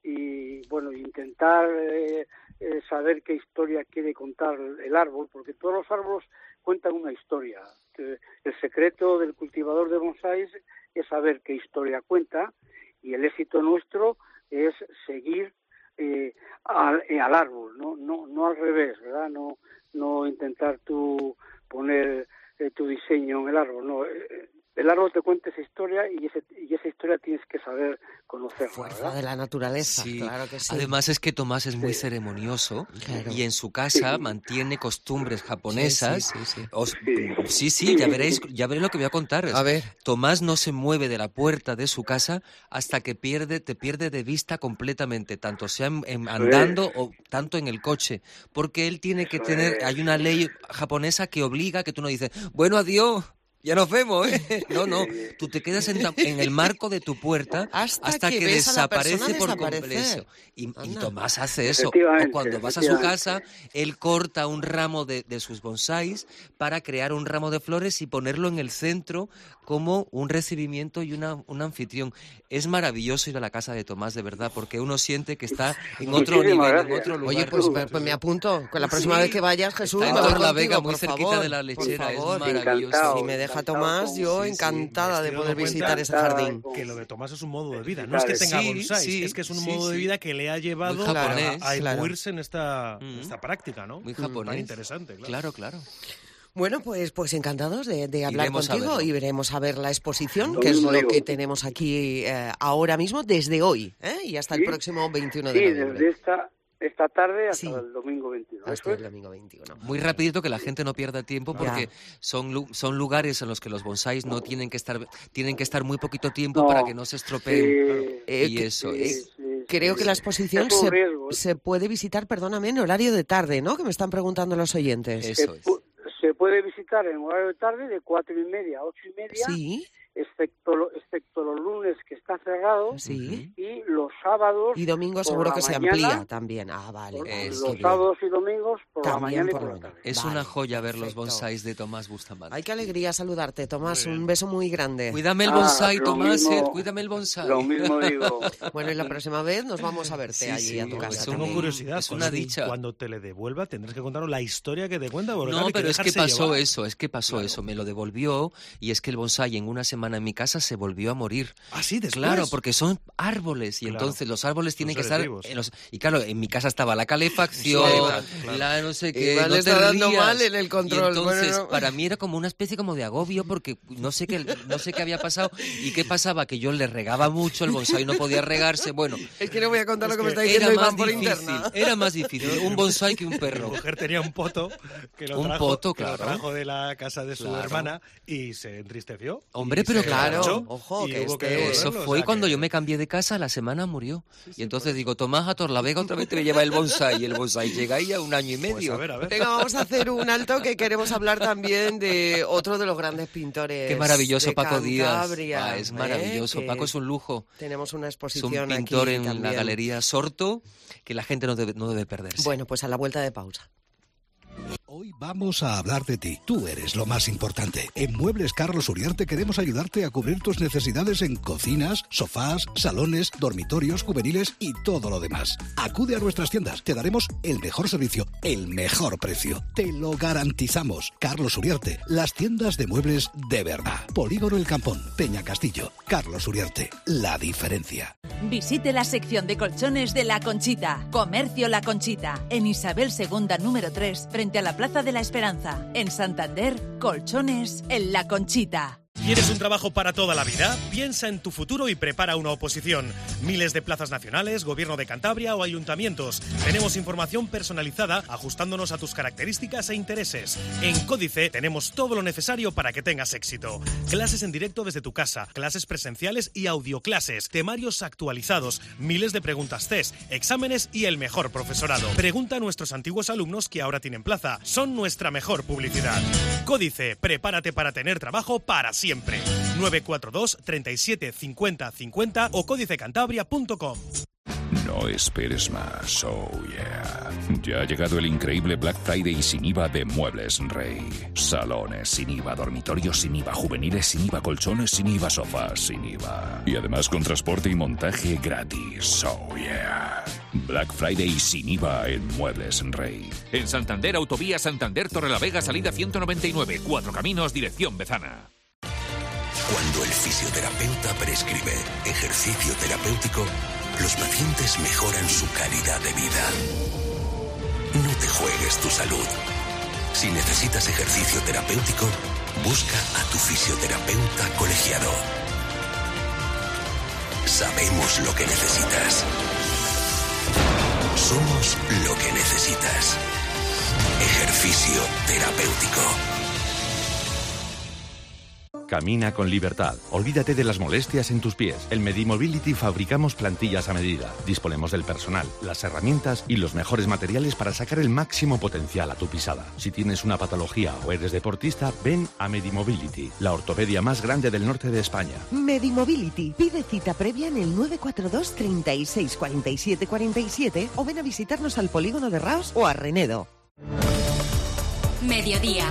y, bueno, intentar eh, eh, saber qué historia quiere contar el árbol, porque todos los árboles cuentan una historia. Que el secreto del cultivador de bonsáis es saber qué historia cuenta y el éxito nuestro es seguir eh, al, eh, al árbol, no no no al revés, ¿verdad? No no intentar tú poner eh, tu diseño en el árbol, no. Eh, el árbol te cuenta esa historia y, ese, y esa historia tienes que saber conocerla, Fuerza ¿verdad? de la naturaleza, Sí. claro que sí. Además es que Tomás es muy ceremonioso Claro. y en su casa Sí. mantiene costumbres japonesas. Sí, sí, sí, sí. Os- sí, sí, ya veréis, ya veréis lo que voy a contar. A ver. Tomás no se mueve de la puerta de su casa hasta que pierde, te pierde de vista completamente, tanto sea en- en- andando o tanto en el coche, porque él tiene que Eso tener, es. hay una ley japonesa que obliga que tú no dices, bueno, adiós. Ya nos vemos, ¿eh? No, no. Tú te quedas en, la- en el marco de tu puerta Hasta hasta, que que, ves a la desaparece persona por desaparecer. completo. Y, y Anda. Tomás hace eso. O Efectivamente, cuando vas a su casa, efectivamente. él corta un ramo de, de sus bonsáis para crear un ramo de flores y ponerlo en el centro como un recibimiento y una, un anfitrión. Es maravilloso ir a la casa de Tomás, de verdad, porque uno siente que está en otro Muchísimas nivel, en gracias. otro lugar. Oye, pues, pues, pues me apunto. Con la próxima Sí. vez que vayas, Jesús, Está me en voy Torre la contigo, Vega, muy por cerquita favor, de la por lechera, es favor. maravilloso. Encantado. Si me deja Encantado Tomás, con- yo sí, sí. encantada Me de estoy poder dando visitar cuenta ese jardín. Que lo de Tomás es un modo de vida. No es que Sí, tenga sí, bonsáis, sí, es que es un sí, modo de sí. vida que le ha llevado Muy a, japonés, a claro. imbuirse en esta, Mm. esta práctica, ¿no? Muy Tan japonés. interesante, claro. Claro, claro. Bueno, pues, pues encantados de, de hablar Iremos a contigo verlo. y veremos a ver la exposición, Lo que es mismo lo digo. que tenemos aquí eh, ahora mismo, desde hoy, ¿eh? Y hasta el Sí. próximo veintiuno Sí, de noviembre. desde esta esta tarde hasta Sí. el domingo veintiuno. Hasta Eso es. el domingo veintiuno. Muy rapidito, que la gente no pierda tiempo, Ya. porque son, lu- son lugares en los que los bonsáis no tienen que estar tienen que estar muy poquito tiempo No. para que no se estropeen. Sí, Eh, y que- eso sí, es. sí, Creo sí. que la exposición Es un se, riesgo, ¿eh? se puede visitar, perdóname, en horario de tarde, ¿no? Que me están preguntando los oyentes. Se, Eso es. pu- se puede visitar en horario de tarde de cuatro y media a ocho y media, Sí, excepto, lo- excepto los lunes que está cerrado sí. y los sábados Y domingo por seguro la que se mañana, amplía también. Ah, vale. por- Eso, los bien. sábados y domingos por la También mañana y por por la la mañana. tarde. Es Vale, una joya ver los perfecto. bonsáis de Tomás Bustamante. Ay, qué alegría saludarte, Tomás. Muy bien. Un beso muy grande. Cuídame el Ah, bonsai, lo Tomás, mismo- eh, cuídame el bonsai. Lo mismo digo. Bueno, y la próxima vez nos vamos a verte Sí, allí sí, a tu pues casa. son Tengo también. curiosidad. Es cuando- una dicha. Cuando te le devuelva tendrás que contarnos la historia que te cuenta. Porque, claro, No, hay que pero es que dejarse pasó llevar. eso, es que pasó eso. Me lo devolvió y es que el bonsai en una semana semana en mi casa se volvió a morir. Ah, sí, después. Claro, porque son árboles y Claro. entonces los árboles tienen que estar... vivos. En los, y claro, en mi casa estaba la calefacción, Sí, claro. la no sé qué, Iván no está te dando rías. mal en el control. Y entonces, Bueno, no. para mí era como una especie como de agobio porque no sé qué, no sé qué había pasado y qué pasaba, que yo le regaba mucho, el bonsái no podía regarse, bueno... Es que no voy a contar lo que me está Era diciendo Iván más por difícil, interna. era más difícil, un bonsái que un perro. Mi mujer tenía un poto que lo Un trajo, poto, que lo claro. trajo de la casa de su Claro. hermana y se entristeció. Hombre, y pero se claro, marchó ojo, y que hubo este- devolverlo, Eso o fue sea cuando que- yo me cambié de casa, la semana murió. Y entonces digo, Tomás a Torlavega otra vez te voy a llevar el bonsái. Y el bonsái llega ahí a un año y medio. Pues a ver, a ver. Venga, vamos a hacer un alto que queremos hablar también de otro de los grandes pintores. Qué maravilloso de Paco Díaz. Cantabria, Ah, es ¿eh? maravilloso. Que Paco es un lujo. Tenemos una Es exposición un pintor aquí en la también. Galería Sorto que la gente no debe, no debe perderse. Bueno, pues a la vuelta de pausa. Hoy vamos a hablar de ti. Tú eres lo más importante. En Muebles Carlos Uriarte queremos ayudarte a cubrir tus necesidades en cocinas, sofás, salones, dormitorios, juveniles y todo lo demás. Acude a nuestras tiendas. Te daremos el mejor servicio, el mejor precio. Te lo garantizamos. Carlos Uriarte, las tiendas de muebles de verdad. Polígono El Campón, Peña Castillo. Carlos Uriarte, la diferencia. Visite la sección de colchones de La Conchita. Comercio La Conchita. En Isabel segunda número tres, frente a la Plaza de la Esperanza. En Santander, colchones en La Conchita. ¿Quieres un trabajo para toda la vida? Piensa en tu futuro y prepara una oposición. Miles de plazas nacionales, Gobierno de Cantabria o ayuntamientos. Tenemos información personalizada ajustándonos a tus características e intereses. En Códice tenemos todo lo necesario para que tengas éxito. Clases en directo desde tu casa, clases presenciales y audioclases, temarios actualizados, miles de preguntas test, exámenes y el mejor profesorado. Pregunta a nuestros antiguos alumnos que ahora tienen plaza. Son nuestra mejor publicidad. Códice, prepárate para tener trabajo para siempre. nueve cuatro dos, treinta y siete, cincuenta, cincuenta o códicecantabria punto com. No esperes más, oh yeah. Ya ha llegado el increíble Black Friday sin I V A de Muebles Rey. Salones sin I V A, dormitorios sin I V A, juveniles sin I V A, colchones sin I V A, sofás sin I V A. Y además con transporte y montaje gratis, oh yeah. Black Friday sin I V A en Muebles Rey. En Santander, Autovía Santander Torrelavega, salida ciento noventa y nueve, Cuatro Caminos, dirección Bezana. Cuando el fisioterapeuta prescribe ejercicio terapéutico, los pacientes mejoran su calidad de vida. No te juegues tu salud. Si necesitas ejercicio terapéutico, busca a tu fisioterapeuta colegiado. Sabemos lo que necesitas. Somos lo que necesitas. Ejercicio terapéutico. Camina con libertad. Olvídate de las molestias en tus pies. En Medimobility fabricamos plantillas a medida. Disponemos del personal, las herramientas y los mejores materiales para sacar el máximo potencial a tu pisada. Si tienes una patología o eres deportista, ven a Medimobility, la ortopedia más grande del norte de España. Medimobility. Pide cita previa en el nueve cuatro dos, treinta y seis, cuarenta y siete, cuarenta y siete o ven a visitarnos al polígono de Raos o a Renedo. Mediodía.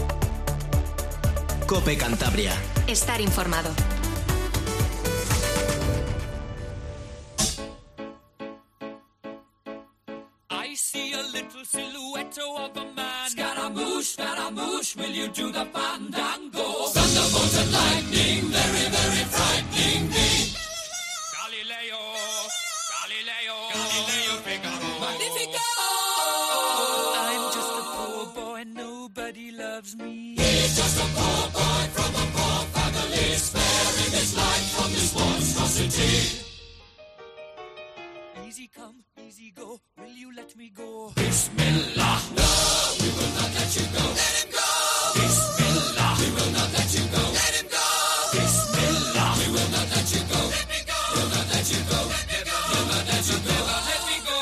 Cope Cantabria. Estar informado. I see a little silhouette of a man. Scaramouche, Scaramouche, will you do the fandango? Thunderbolt and lightning, very, very frightening me. Galileo, Galileo, Galileo Figaro. Magnifico! I'm just a poor boy, nobody loves me. He's just a poor boy from a poor family, sparing his life from this monstrosity. Easy come, easy go, will you let me go? Bismillah, no, we will not let you go. Let him go! Bismillah, we will not let you go. Let him go! Bismillah, we will not let you go. Let me go! We'll not let you go. Let me go! We'll not let you go. Let me go!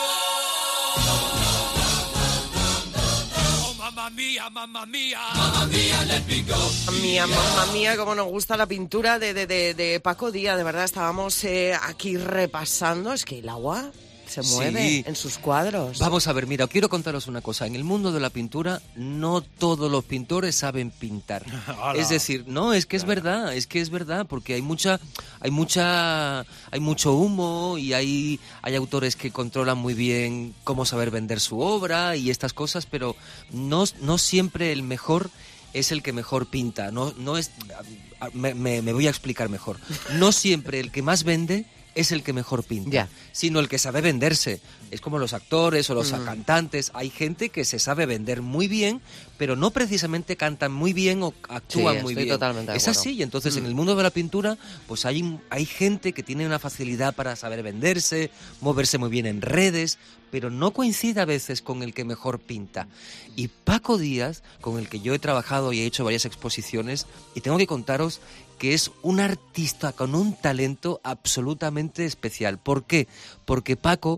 Oh, mamma mia, mamma mia, mamma mia, let me go. Mía, mamá mía, cómo nos gusta la pintura de, de, de, de Paco Díaz, de verdad, estábamos eh, aquí repasando, es que el agua se mueve Sí. en sus cuadros. Vamos a ver, mira, quiero contaros una cosa. En el mundo de la pintura, no todos los pintores saben pintar. Hola. Es decir, no, es que es verdad, es que es verdad, porque hay mucha, hay mucha, hay mucho humo y hay, hay autores que controlan muy bien cómo saber vender su obra y estas cosas, pero no, no siempre el mejor es el que mejor pinta. No, no es, me, me, me voy a explicar mejor. No siempre el que más vende es el que mejor pinta, ya. sino el que sabe venderse. Es como los actores o los mm. cantantes. Hay gente que se sabe vender muy bien, pero no precisamente cantan muy bien o actúan sí, muy estoy bien. Totalmente de es así, y entonces mm. en el mundo de la pintura, pues hay, hay gente que tiene una facilidad para saber venderse, moverse muy bien en redes, pero no coincide a veces con el que mejor pinta. Y Paco Díaz, con el que yo he trabajado y he hecho varias exposiciones, y tengo que contaros que es un artista con un talento absolutamente especial. ¿Por qué? Porque Paco,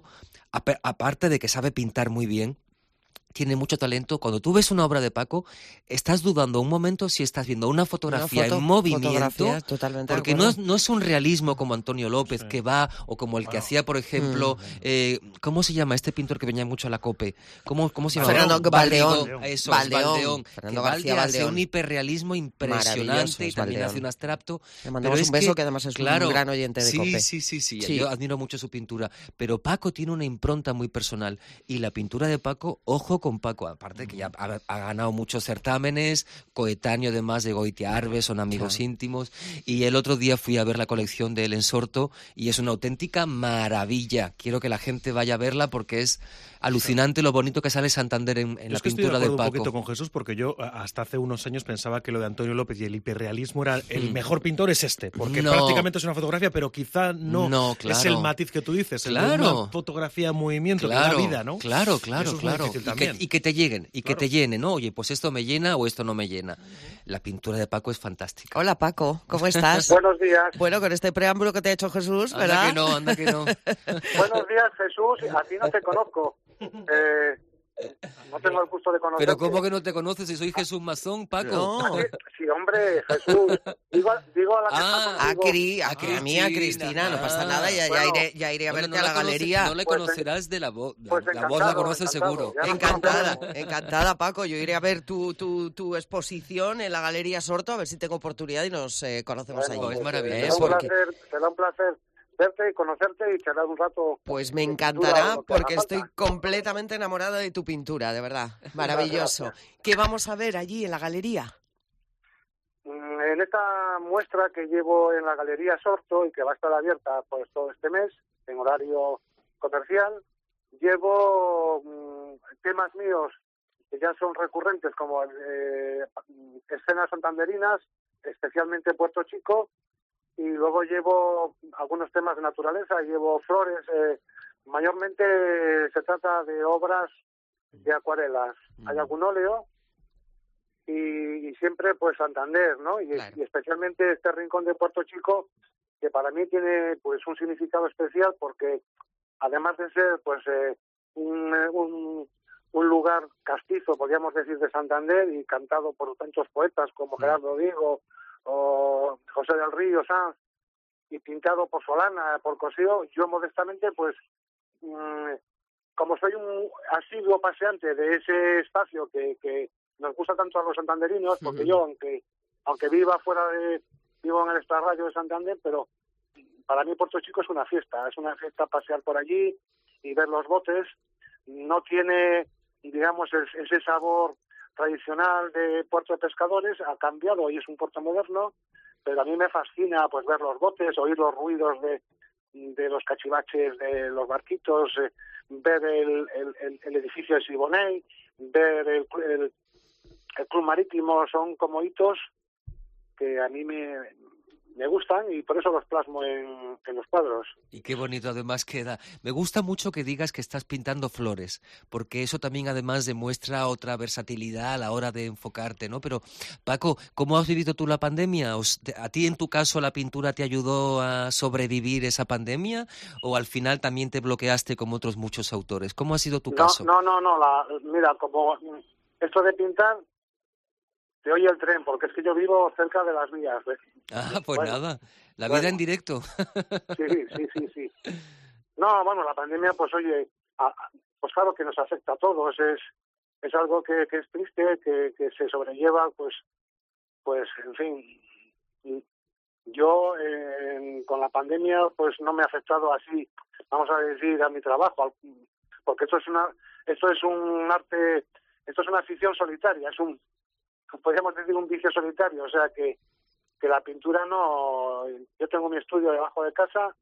aparte de que sabe pintar muy bien, tiene mucho talento. Cuando tú ves una obra de Paco, estás dudando un momento si estás viendo una fotografía una foto, en movimiento, fotografía, totalmente porque no es, no es un realismo como Antonio López, sí. que va, o como el que bueno. hacía, por ejemplo, mm. eh, ¿cómo se llama este pintor que venía mucho a la COPE? ¿Cómo, cómo se llama? Fernando Baldeón. Baldeón. Eso, Baldeón. Baldeón. Fernando que García Baldeón hace Baldeón. un hiperrealismo impresionante y también Baldeón. hace un abstracto. Le mandamos pero un beso, que, que además es claro, un gran oyente de sí, COPE. Sí, sí, sí, sí. Yo admiro mucho su pintura. Pero Paco tiene una impronta muy personal. Y la pintura de Paco, ojo con Paco, aparte que ya ha, ha ganado muchos certámenes, coetáneo además de Goitia Arbes, son amigos claro. íntimos, y el otro día fui a ver la colección de él en Sorto y es una auténtica maravilla. Quiero que la gente vaya a verla porque es alucinante lo bonito que sale Santander en, en la es que pintura de, estoy de Paco. un poquito con Jesús, porque yo hasta hace unos años pensaba que lo de Antonio López y el hiperrealismo era el mejor pintor es este, porque no. prácticamente es una fotografía, pero quizá no, no claro. es el matiz que tú dices, claro. el de una fotografía en movimiento, claro. que da vida, ¿no? Claro, claro, Eso es claro. muy difícil también. Y, que, y que te lleguen, y claro. que te llenen, ¿no? Oye, pues esto me llena o esto no me llena. La pintura de Paco es fantástica. Hola, Paco, ¿cómo estás? Buenos días. Bueno, con este preámbulo que te ha hecho Jesús, ¿verdad? Anda que no, anda que no. Buenos días, Jesús. A ti no te conozco. Eh, no tengo el gusto de conocerte. Pero ¿cómo que no te conoces si soy Jesús Mazón, Paco? No. Sí, sí, hombre, Jesús. Digo, digo a la que ah, está a, Cri, a, a mí, a Cristina, no pasa nada, ya, bueno, ya, iré, ya iré a bueno, verte no a la conoce, galería. No le pues, conocerás de la voz, pues la voz la conoces seguro. Encantada, encantada, Paco, yo iré a ver tu, tu, tu exposición en la Galería Sorto, a ver si tengo oportunidad y nos eh, conocemos bueno, allí. Pues es maravilloso. Será un, porque... placer, será un placer verte y conocerte y charlar un rato. Pues me encantará porque estoy completamente enamorada de tu pintura, de verdad. Maravilloso. ¿Qué vamos a ver allí en la galería? En esta muestra que llevo en la Galería Sorto y que va a estar abierta pues todo este mes en horario comercial, llevo mmm, temas míos que ya son recurrentes como eh, escenas santanderinas, especialmente Puerto Chico, y luego llevo algunos temas de naturaleza, llevo flores, eh, mayormente se trata de obras de acuarelas, mm. hay algún óleo y, y siempre pues Santander, ¿no? Y, claro. y especialmente este rincón de Puerto Chico, que para mí tiene pues un significado especial porque además de ser pues eh, un, un, un lugar castizo, podríamos decir, de Santander y cantado por tantos poetas como mm. Gerardo Diego o José del Río Sanz, y pintado por Solana, por Cosío, yo modestamente, pues, mmm, como soy un asiduo paseante de ese espacio que, que nos gusta tanto a los santanderinos, porque uh-huh. yo, aunque aunque viva fuera de, vivo en el extrarradio de Santander, pero para mí Puerto Chico es una fiesta, es una fiesta pasear por allí y ver los botes, no tiene, digamos, ese sabor tradicional de puerto de pescadores, ha cambiado y es un puerto moderno, pero a mí me fascina pues ver los botes, oír los ruidos de, de los cachivaches de los barquitos, eh, ver el, el, el edificio de Siboney, ver el, el, el club marítimo, son como hitos que a mí me, me gustan y por eso los plasmo en, en los cuadros. Y qué bonito además queda. Me gusta mucho que digas que estás pintando flores, porque eso también además demuestra otra versatilidad a la hora de enfocarte, ¿no? Pero, Paco, ¿cómo has vivido tú la pandemia? ¿A ti en tu caso la pintura te ayudó a sobrevivir esa pandemia o al final también te bloqueaste como otros muchos autores? ¿Cómo ha sido tu no, caso? No, no, no, la, mira, como esto de pintar te oye el tren, porque es que yo vivo cerca de las vías. ¿Ves? Ah, pues bueno, nada, la bueno. vida en directo. Sí, sí, sí, sí. No, bueno, la pandemia, pues oye, a, a, pues claro que nos afecta a todos, es es algo que, que es triste, que, que se sobrelleva, pues, pues, en fin, yo eh, con la pandemia, pues no me ha afectado así, vamos a decir, a mi trabajo, porque esto es una, esto es un arte, esto es una afición solitaria, es un podríamos decir, un vicio solitario, o sea que, que la pintura no... Yo tengo mi estudio debajo de casa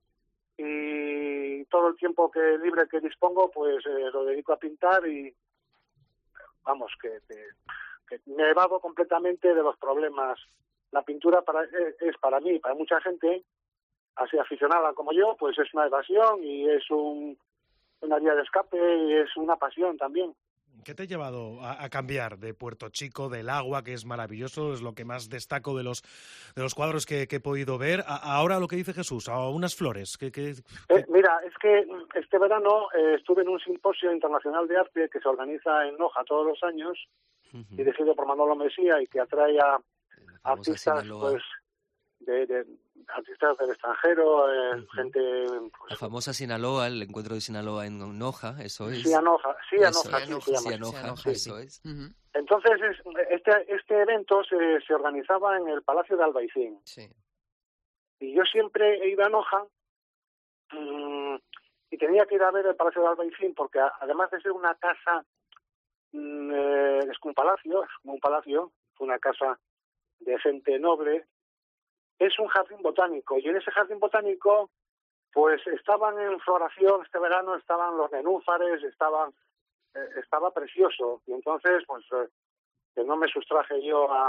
y todo el tiempo que libre que dispongo, pues eh, lo dedico a pintar y, vamos, que, que, que me evado completamente de los problemas. La pintura para, es para mí, para mucha gente, así aficionada como yo, pues es una evasión y es un, una vía de escape y es una pasión también. ¿Qué te ha llevado a, a cambiar de Puerto Chico, del agua, que es maravilloso, es lo que más destaco de los de los cuadros que, que he podido ver, a, ahora lo que dice Jesús, a unas flores? ¿Qué, qué, qué... Eh, mira, es que este verano eh, estuve en un simposio internacional de arte que se organiza en Noja todos los años, uh-huh. dirigido por Manolo Mesía y que atrae a artistas pues de, de artistas del extranjero, eh, uh-huh. gente... Pues, la famosa Sinaloa, el encuentro de Sinaloa en Noja, eso es. Sí, a Noja, sí, a Noja, sí, sí, sí, a Noja, sí, eso es. Uh-huh. Entonces, es, este este evento se, se organizaba en el Palacio de Albaicín. Sí. Y yo siempre he ido a Noja mmm, y tenía que ir a ver el Palacio de Albaicín porque a, además de ser una casa, mmm, eh, es como un palacio, es como un palacio, una casa de gente noble, es un jardín botánico, y en ese jardín botánico pues estaban en floración este verano, estaban los nenúfares, estaban eh, estaba precioso, y entonces pues eh, que no me sustraje yo a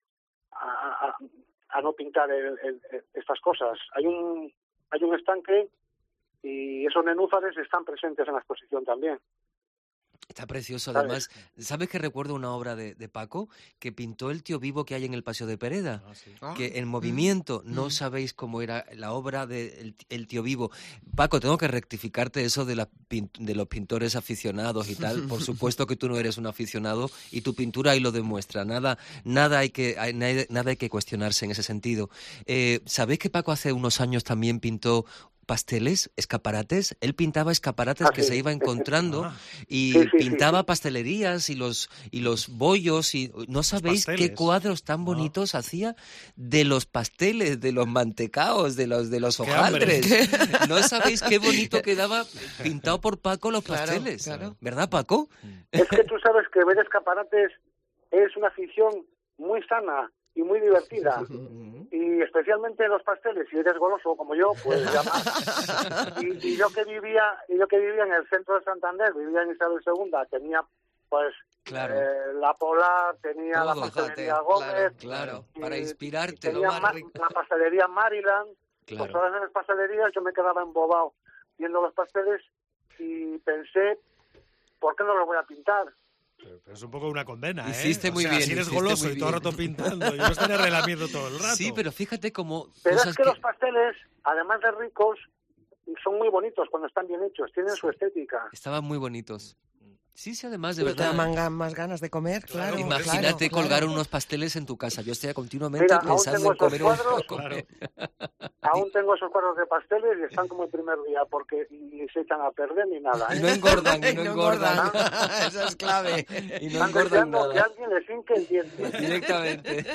a, a, a no pintar el, el, el, estas cosas. Hay un hay un estanque y esos nenúfares están presentes en la exposición también. Está precioso, además. ¿Sabes, ¿Sabes que recuerdo una obra de, de Paco que pintó el tío vivo que hay en el Paseo de Pereda? Ah, sí. Que en movimiento, mm. no sabéis cómo era la obra de el, el tío vivo. Paco, tengo que rectificarte eso de, la, de los pintores aficionados y tal. Por supuesto que tú no eres un aficionado y tu pintura ahí lo demuestra. Nada, nada, hay, que, hay, nada hay que cuestionarse en ese sentido. Eh, ¿Sabéis que Paco hace unos años también pintó pasteles, escaparates? Él pintaba escaparates ah, que sí. se iba encontrando ah. y sí, sí, pintaba sí, sí. pastelerías y los y los bollos y no sabéis qué cuadros tan bonitos ah. hacía de los pasteles, de los mantecaos, de los de los hojaldres. No sabéis qué bonito quedaba pintado por Paco los pasteles, claro, claro. ¿Verdad, Paco? Es que tú sabes que ver escaparates es una afición muy sana y muy divertida, y especialmente los pasteles, si eres goloso como yo, pues ya más. Y, y yo que vivía, y yo que vivía en el centro de Santander, vivía en Isabel segunda, tenía pues claro. eh, la Polar, tenía todo, la pastelería jate, Gómez, claro, claro. para inspirarte, tenía lo más rico. La pastelería Maryland, claro. Pues todas esas pastelerías yo me quedaba embobado viendo los pasteles y pensé, ¿por qué no los voy a pintar? Pero, pero es un poco una condena, ¿eh? Hiciste muy o sea, bien. Si eres goloso y todo el rato pintando, y no estaré relamiendo todo el rato. Sí, pero fíjate cómo... Pero cosas es que, que los pasteles, además de ricos, son muy bonitos cuando están bien hechos, tienen sí. su estética. Estaban muy bonitos. Sí, sí, además, de y verdad. Te dan más ganas de comer, claro. Imagínate claro, colgar claro. unos pasteles en tu casa. Yo estoy continuamente Mira, pensando en comer cuadros, un poco. Claro. Aún tengo esos cuadros de pasteles y están como el primer día porque ni se echan a perder ni nada. ¿eh? Y no engordan, y no, no engordan. Eso es clave. Y no engordan nada. Que alguien les hinque el diente. Directamente.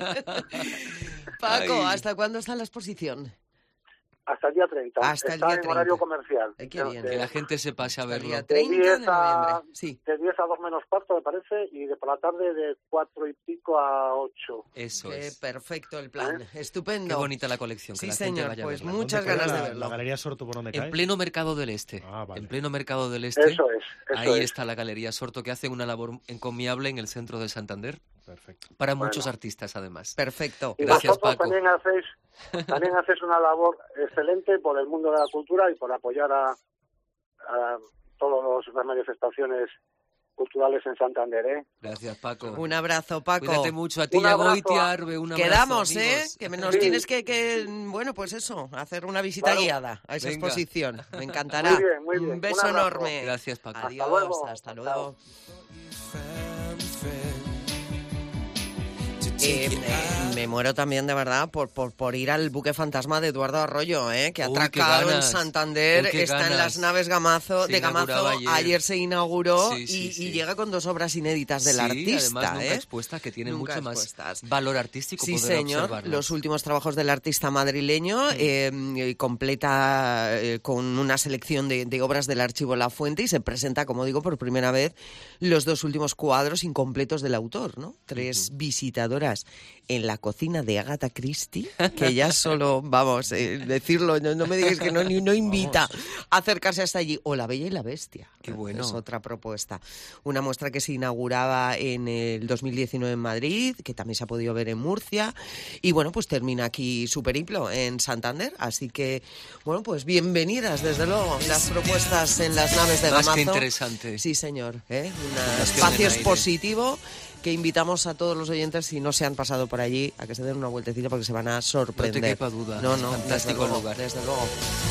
Paco, Ay. ¿hasta cuándo está la exposición? Hasta el día treinta. Hasta Está el día en treinta. horario comercial. Ay, qué bien. Que la gente se pase a verlo. El día treinta de, diez de noviembre. Sí. De diez a dos menos cuarto, me parece, y de por la tarde de cuatro y pico a ocho. Eso Qué es. Perfecto el plan. ¿Eh? Estupendo. Qué bonita la colección. Que sí, la señor. Gente vaya Pues a verla. muchas ganas la, de verlo. ¿La Galería Sorto por dónde cae? En pleno Mercado del Este. Ah, vale. En pleno Mercado del Este. Eso es. Eso ahí es. está la Galería Sorto, que hace una labor encomiable en el centro de Santander. Perfecto. Para bueno. muchos artistas, además. Perfecto. Y Gracias, vosotros Paco. También hacéis, también hacéis una labor excelente por el mundo de la cultura y por apoyar a, a todas las manifestaciones culturales en Santander, ¿eh? Gracias, Paco. Un abrazo, Paco. Cuídate mucho a ti Un y a abrazo. Goitia Arbe. Un abrazo, Quedamos, amigos. ¿eh? Que nos Sí. tienes que, que, bueno, pues eso, hacer una visita Claro. guiada a esa Venga. exposición. Me encantará. Muy bien, muy bien. Un beso Un abrazo. enorme. Gracias, Paco. Adiós, luego. hasta luego. To Eh, eh, me muero también, de verdad, por, por, por ir al buque fantasma de Eduardo Arroyo, ¿eh? Que ha atracado en Santander, Uy, está ganas. en las naves Gamazo, Se de Gamazo, ayer. ayer se inauguró Sí, sí, y, sí. y llega con dos obras inéditas del sí, artista, además nunca ¿eh? expuesta, que tiene Nunca mucho expuestas. más valor artístico Sí, poder señor, observarlas. los últimos trabajos del artista madrileño, eh, completa eh, con una selección de, de obras del archivo La Fuente y se presenta, como digo, por primera vez los dos últimos cuadros incompletos del autor, ¿no? Tres uh-huh. visitadoras en la cocina de Agatha Christie, que ya solo, vamos, eh, decirlo, no, no me digáis que no, no invita a acercarse hasta allí. O La Bella y la Bestia. Qué bueno. Es otra propuesta. Una muestra que se inauguraba en el dos mil diecinueve en Madrid, que también se ha podido ver en Murcia, y bueno, pues termina aquí su periplo en Santander, así que, bueno, pues bienvenidas, desde luego, las propuestas en las naves de Gamazo. Más que interesante. Sí, señor, ¿eh? Un espacio expositivo que invitamos a todos los oyentes, si no se han pasado por allí, a que se den una vueltecita porque se van a sorprender. No te quepa duda. No, no, fantástico desde luego, lugar. Desde luego.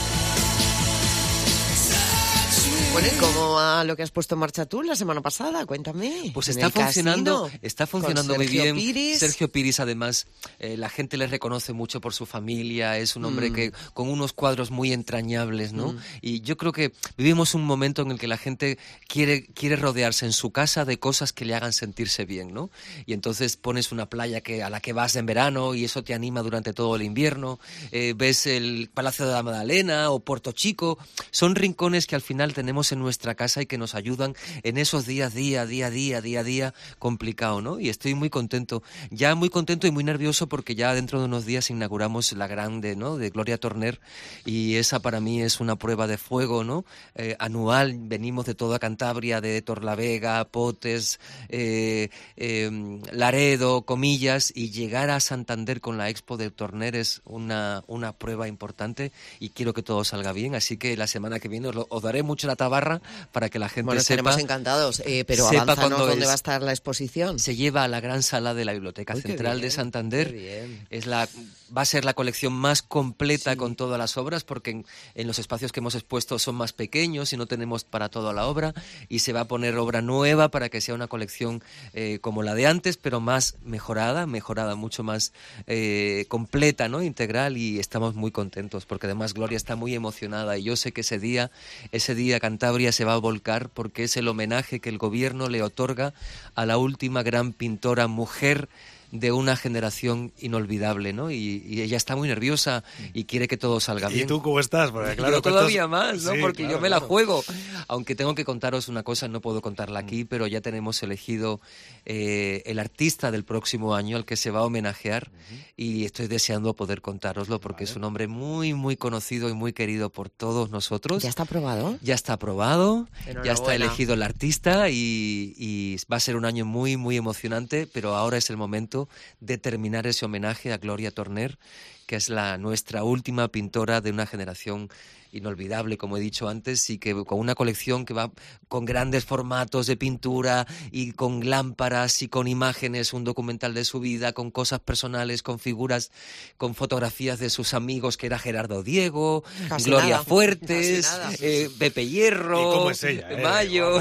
Bueno, ¿y cómo a lo que has puesto en marcha tú la semana pasada? Cuéntame. Pues está funcionando, casino, está funcionando muy Sergio bien. Piris. Sergio Piris, además, eh, la gente le reconoce mucho por su familia, es un hombre Mm. que con unos cuadros muy entrañables, ¿no? Mm. Y yo creo que vivimos un momento en el que la gente quiere, quiere rodearse en su casa de cosas que le hagan sentirse bien, ¿no? Y entonces pones una playa que, a la que vas en verano y eso te anima durante todo el invierno, eh, ves el Palacio de la Magdalena o Puerto Chico, son rincones que al final tenemos en nuestra casa y que nos ayudan en esos días, día, día, día, día, día, complicado, ¿no? Y estoy muy contento, ya muy contento y muy nervioso porque ya dentro de unos días inauguramos la grande, ¿no? De Gloria Torner y esa para mí es una prueba de fuego, ¿no? Eh, anual, venimos de toda Cantabria, de Torlavega, Potes, eh, eh, Laredo, Comillas, y llegar a Santander con la Expo de Torner es una, una prueba importante y quiero que todo salga bien, así que la semana que viene os, lo, os daré mucho la tabarra para que la gente bueno, sepa. Estaremos encantados, eh, pero sepa avánzanos dónde es. va a estar la exposición. Se lleva a la gran sala de la Biblioteca Uy, Central bien, de Santander. qué bien. Es la, va a ser la colección más completa Sí. con todas las obras, porque en, en los espacios que hemos expuesto son más pequeños y no tenemos para toda la obra, y se va a poner obra nueva para que sea una colección eh, como la de antes, pero más mejorada, mejorada, mucho más eh, completa, ¿no? Integral, y estamos muy contentos, porque además Gloria está muy emocionada, y yo sé que ese día, ese día Cantabria se va a volcar, porque es el homenaje que el gobierno le otorga a la última gran pintora mujer de una generación inolvidable, ¿no? Y, y ella está muy nerviosa y quiere que todo salga bien. ¿Y tú cómo estás? Porque, claro, yo todavía más, ¿no? Sí, Porque claro, yo me la claro. juego. Aunque tengo que contaros una cosa, no puedo contarla aquí, pero ya tenemos elegido eh, el artista del próximo año al que se va a homenajear y estoy deseando poder contároslo porque Vale. es un hombre muy, muy conocido y muy querido por todos nosotros. ¿Ya está aprobado? Ya está aprobado, ya está Enhorabuena. elegido el artista y, y va a ser un año muy, muy emocionante, pero ahora es el momento de terminar ese homenaje a Gloria Torner, que es la nuestra última pintora de una generación inolvidable, como he dicho antes, y que con una colección que va con grandes formatos de pintura y con lámparas y con imágenes, un documental de su vida, con cosas personales, con figuras, con fotografías de sus amigos, que era Gerardo Diego, Casi Gloria nada. Fuertes, Casi nada. eh, Pepe Hierro, ¿Y cómo es ella, eh? Mayo,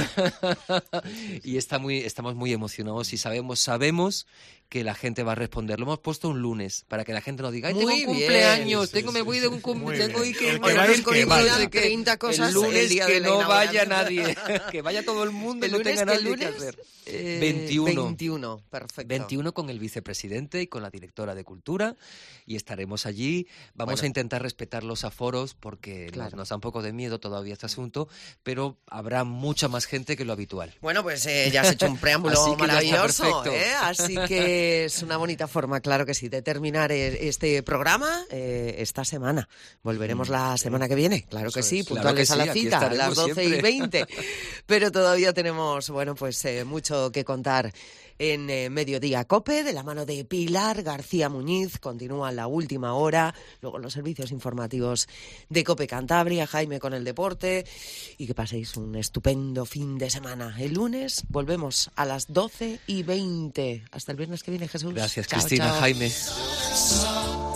y está muy, estamos muy emocionados y sabemos, sabemos que la gente va a responder. Lo hemos puesto un lunes para que la gente nos diga, ay, tengo Muy un bien. cumpleaños, Sí, tengo, sí, me voy de un Muy cumpleaños, tengo bien. que El que Oye, vaya, es que con vaya. que treinta cosas el lunes el día que de la no vaya inauguración. nadie, que vaya todo el mundo y ¿El no lunes tenga qué nadie lunes? que hacer. Eh, veintiuno. veintiuno, perfecto. veintiuno con el vicepresidente y con la directora de Cultura y estaremos allí. Vamos Bueno. a intentar respetar los aforos porque Claro. nos, nos da un poco de miedo todavía este asunto, pero habrá mucha más gente que lo habitual. Bueno, pues eh, ya has hecho un preámbulo Así que ya está maravilloso, perfecto. ¿eh? Así que es una bonita forma, claro que sí, de terminar eh, este programa eh, esta semana. Volveremos la semana que viene, claro que Eso sí, es. Claro puntuales que a sí, la aquí cita, a las estaremos doce y siempre. veinte. Pero todavía tenemos, bueno, pues eh, mucho que contar en eh, Mediodía COPE, de la mano de Pilar García Muñiz. Continúa la última hora, luego los servicios informativos de COPE Cantabria, Jaime con el deporte, y que paséis un estupendo fin de semana. El lunes volvemos a las doce y veinte. Hasta el viernes que viene, Jesús. Gracias, Chao, Cristina, chao. Jaime.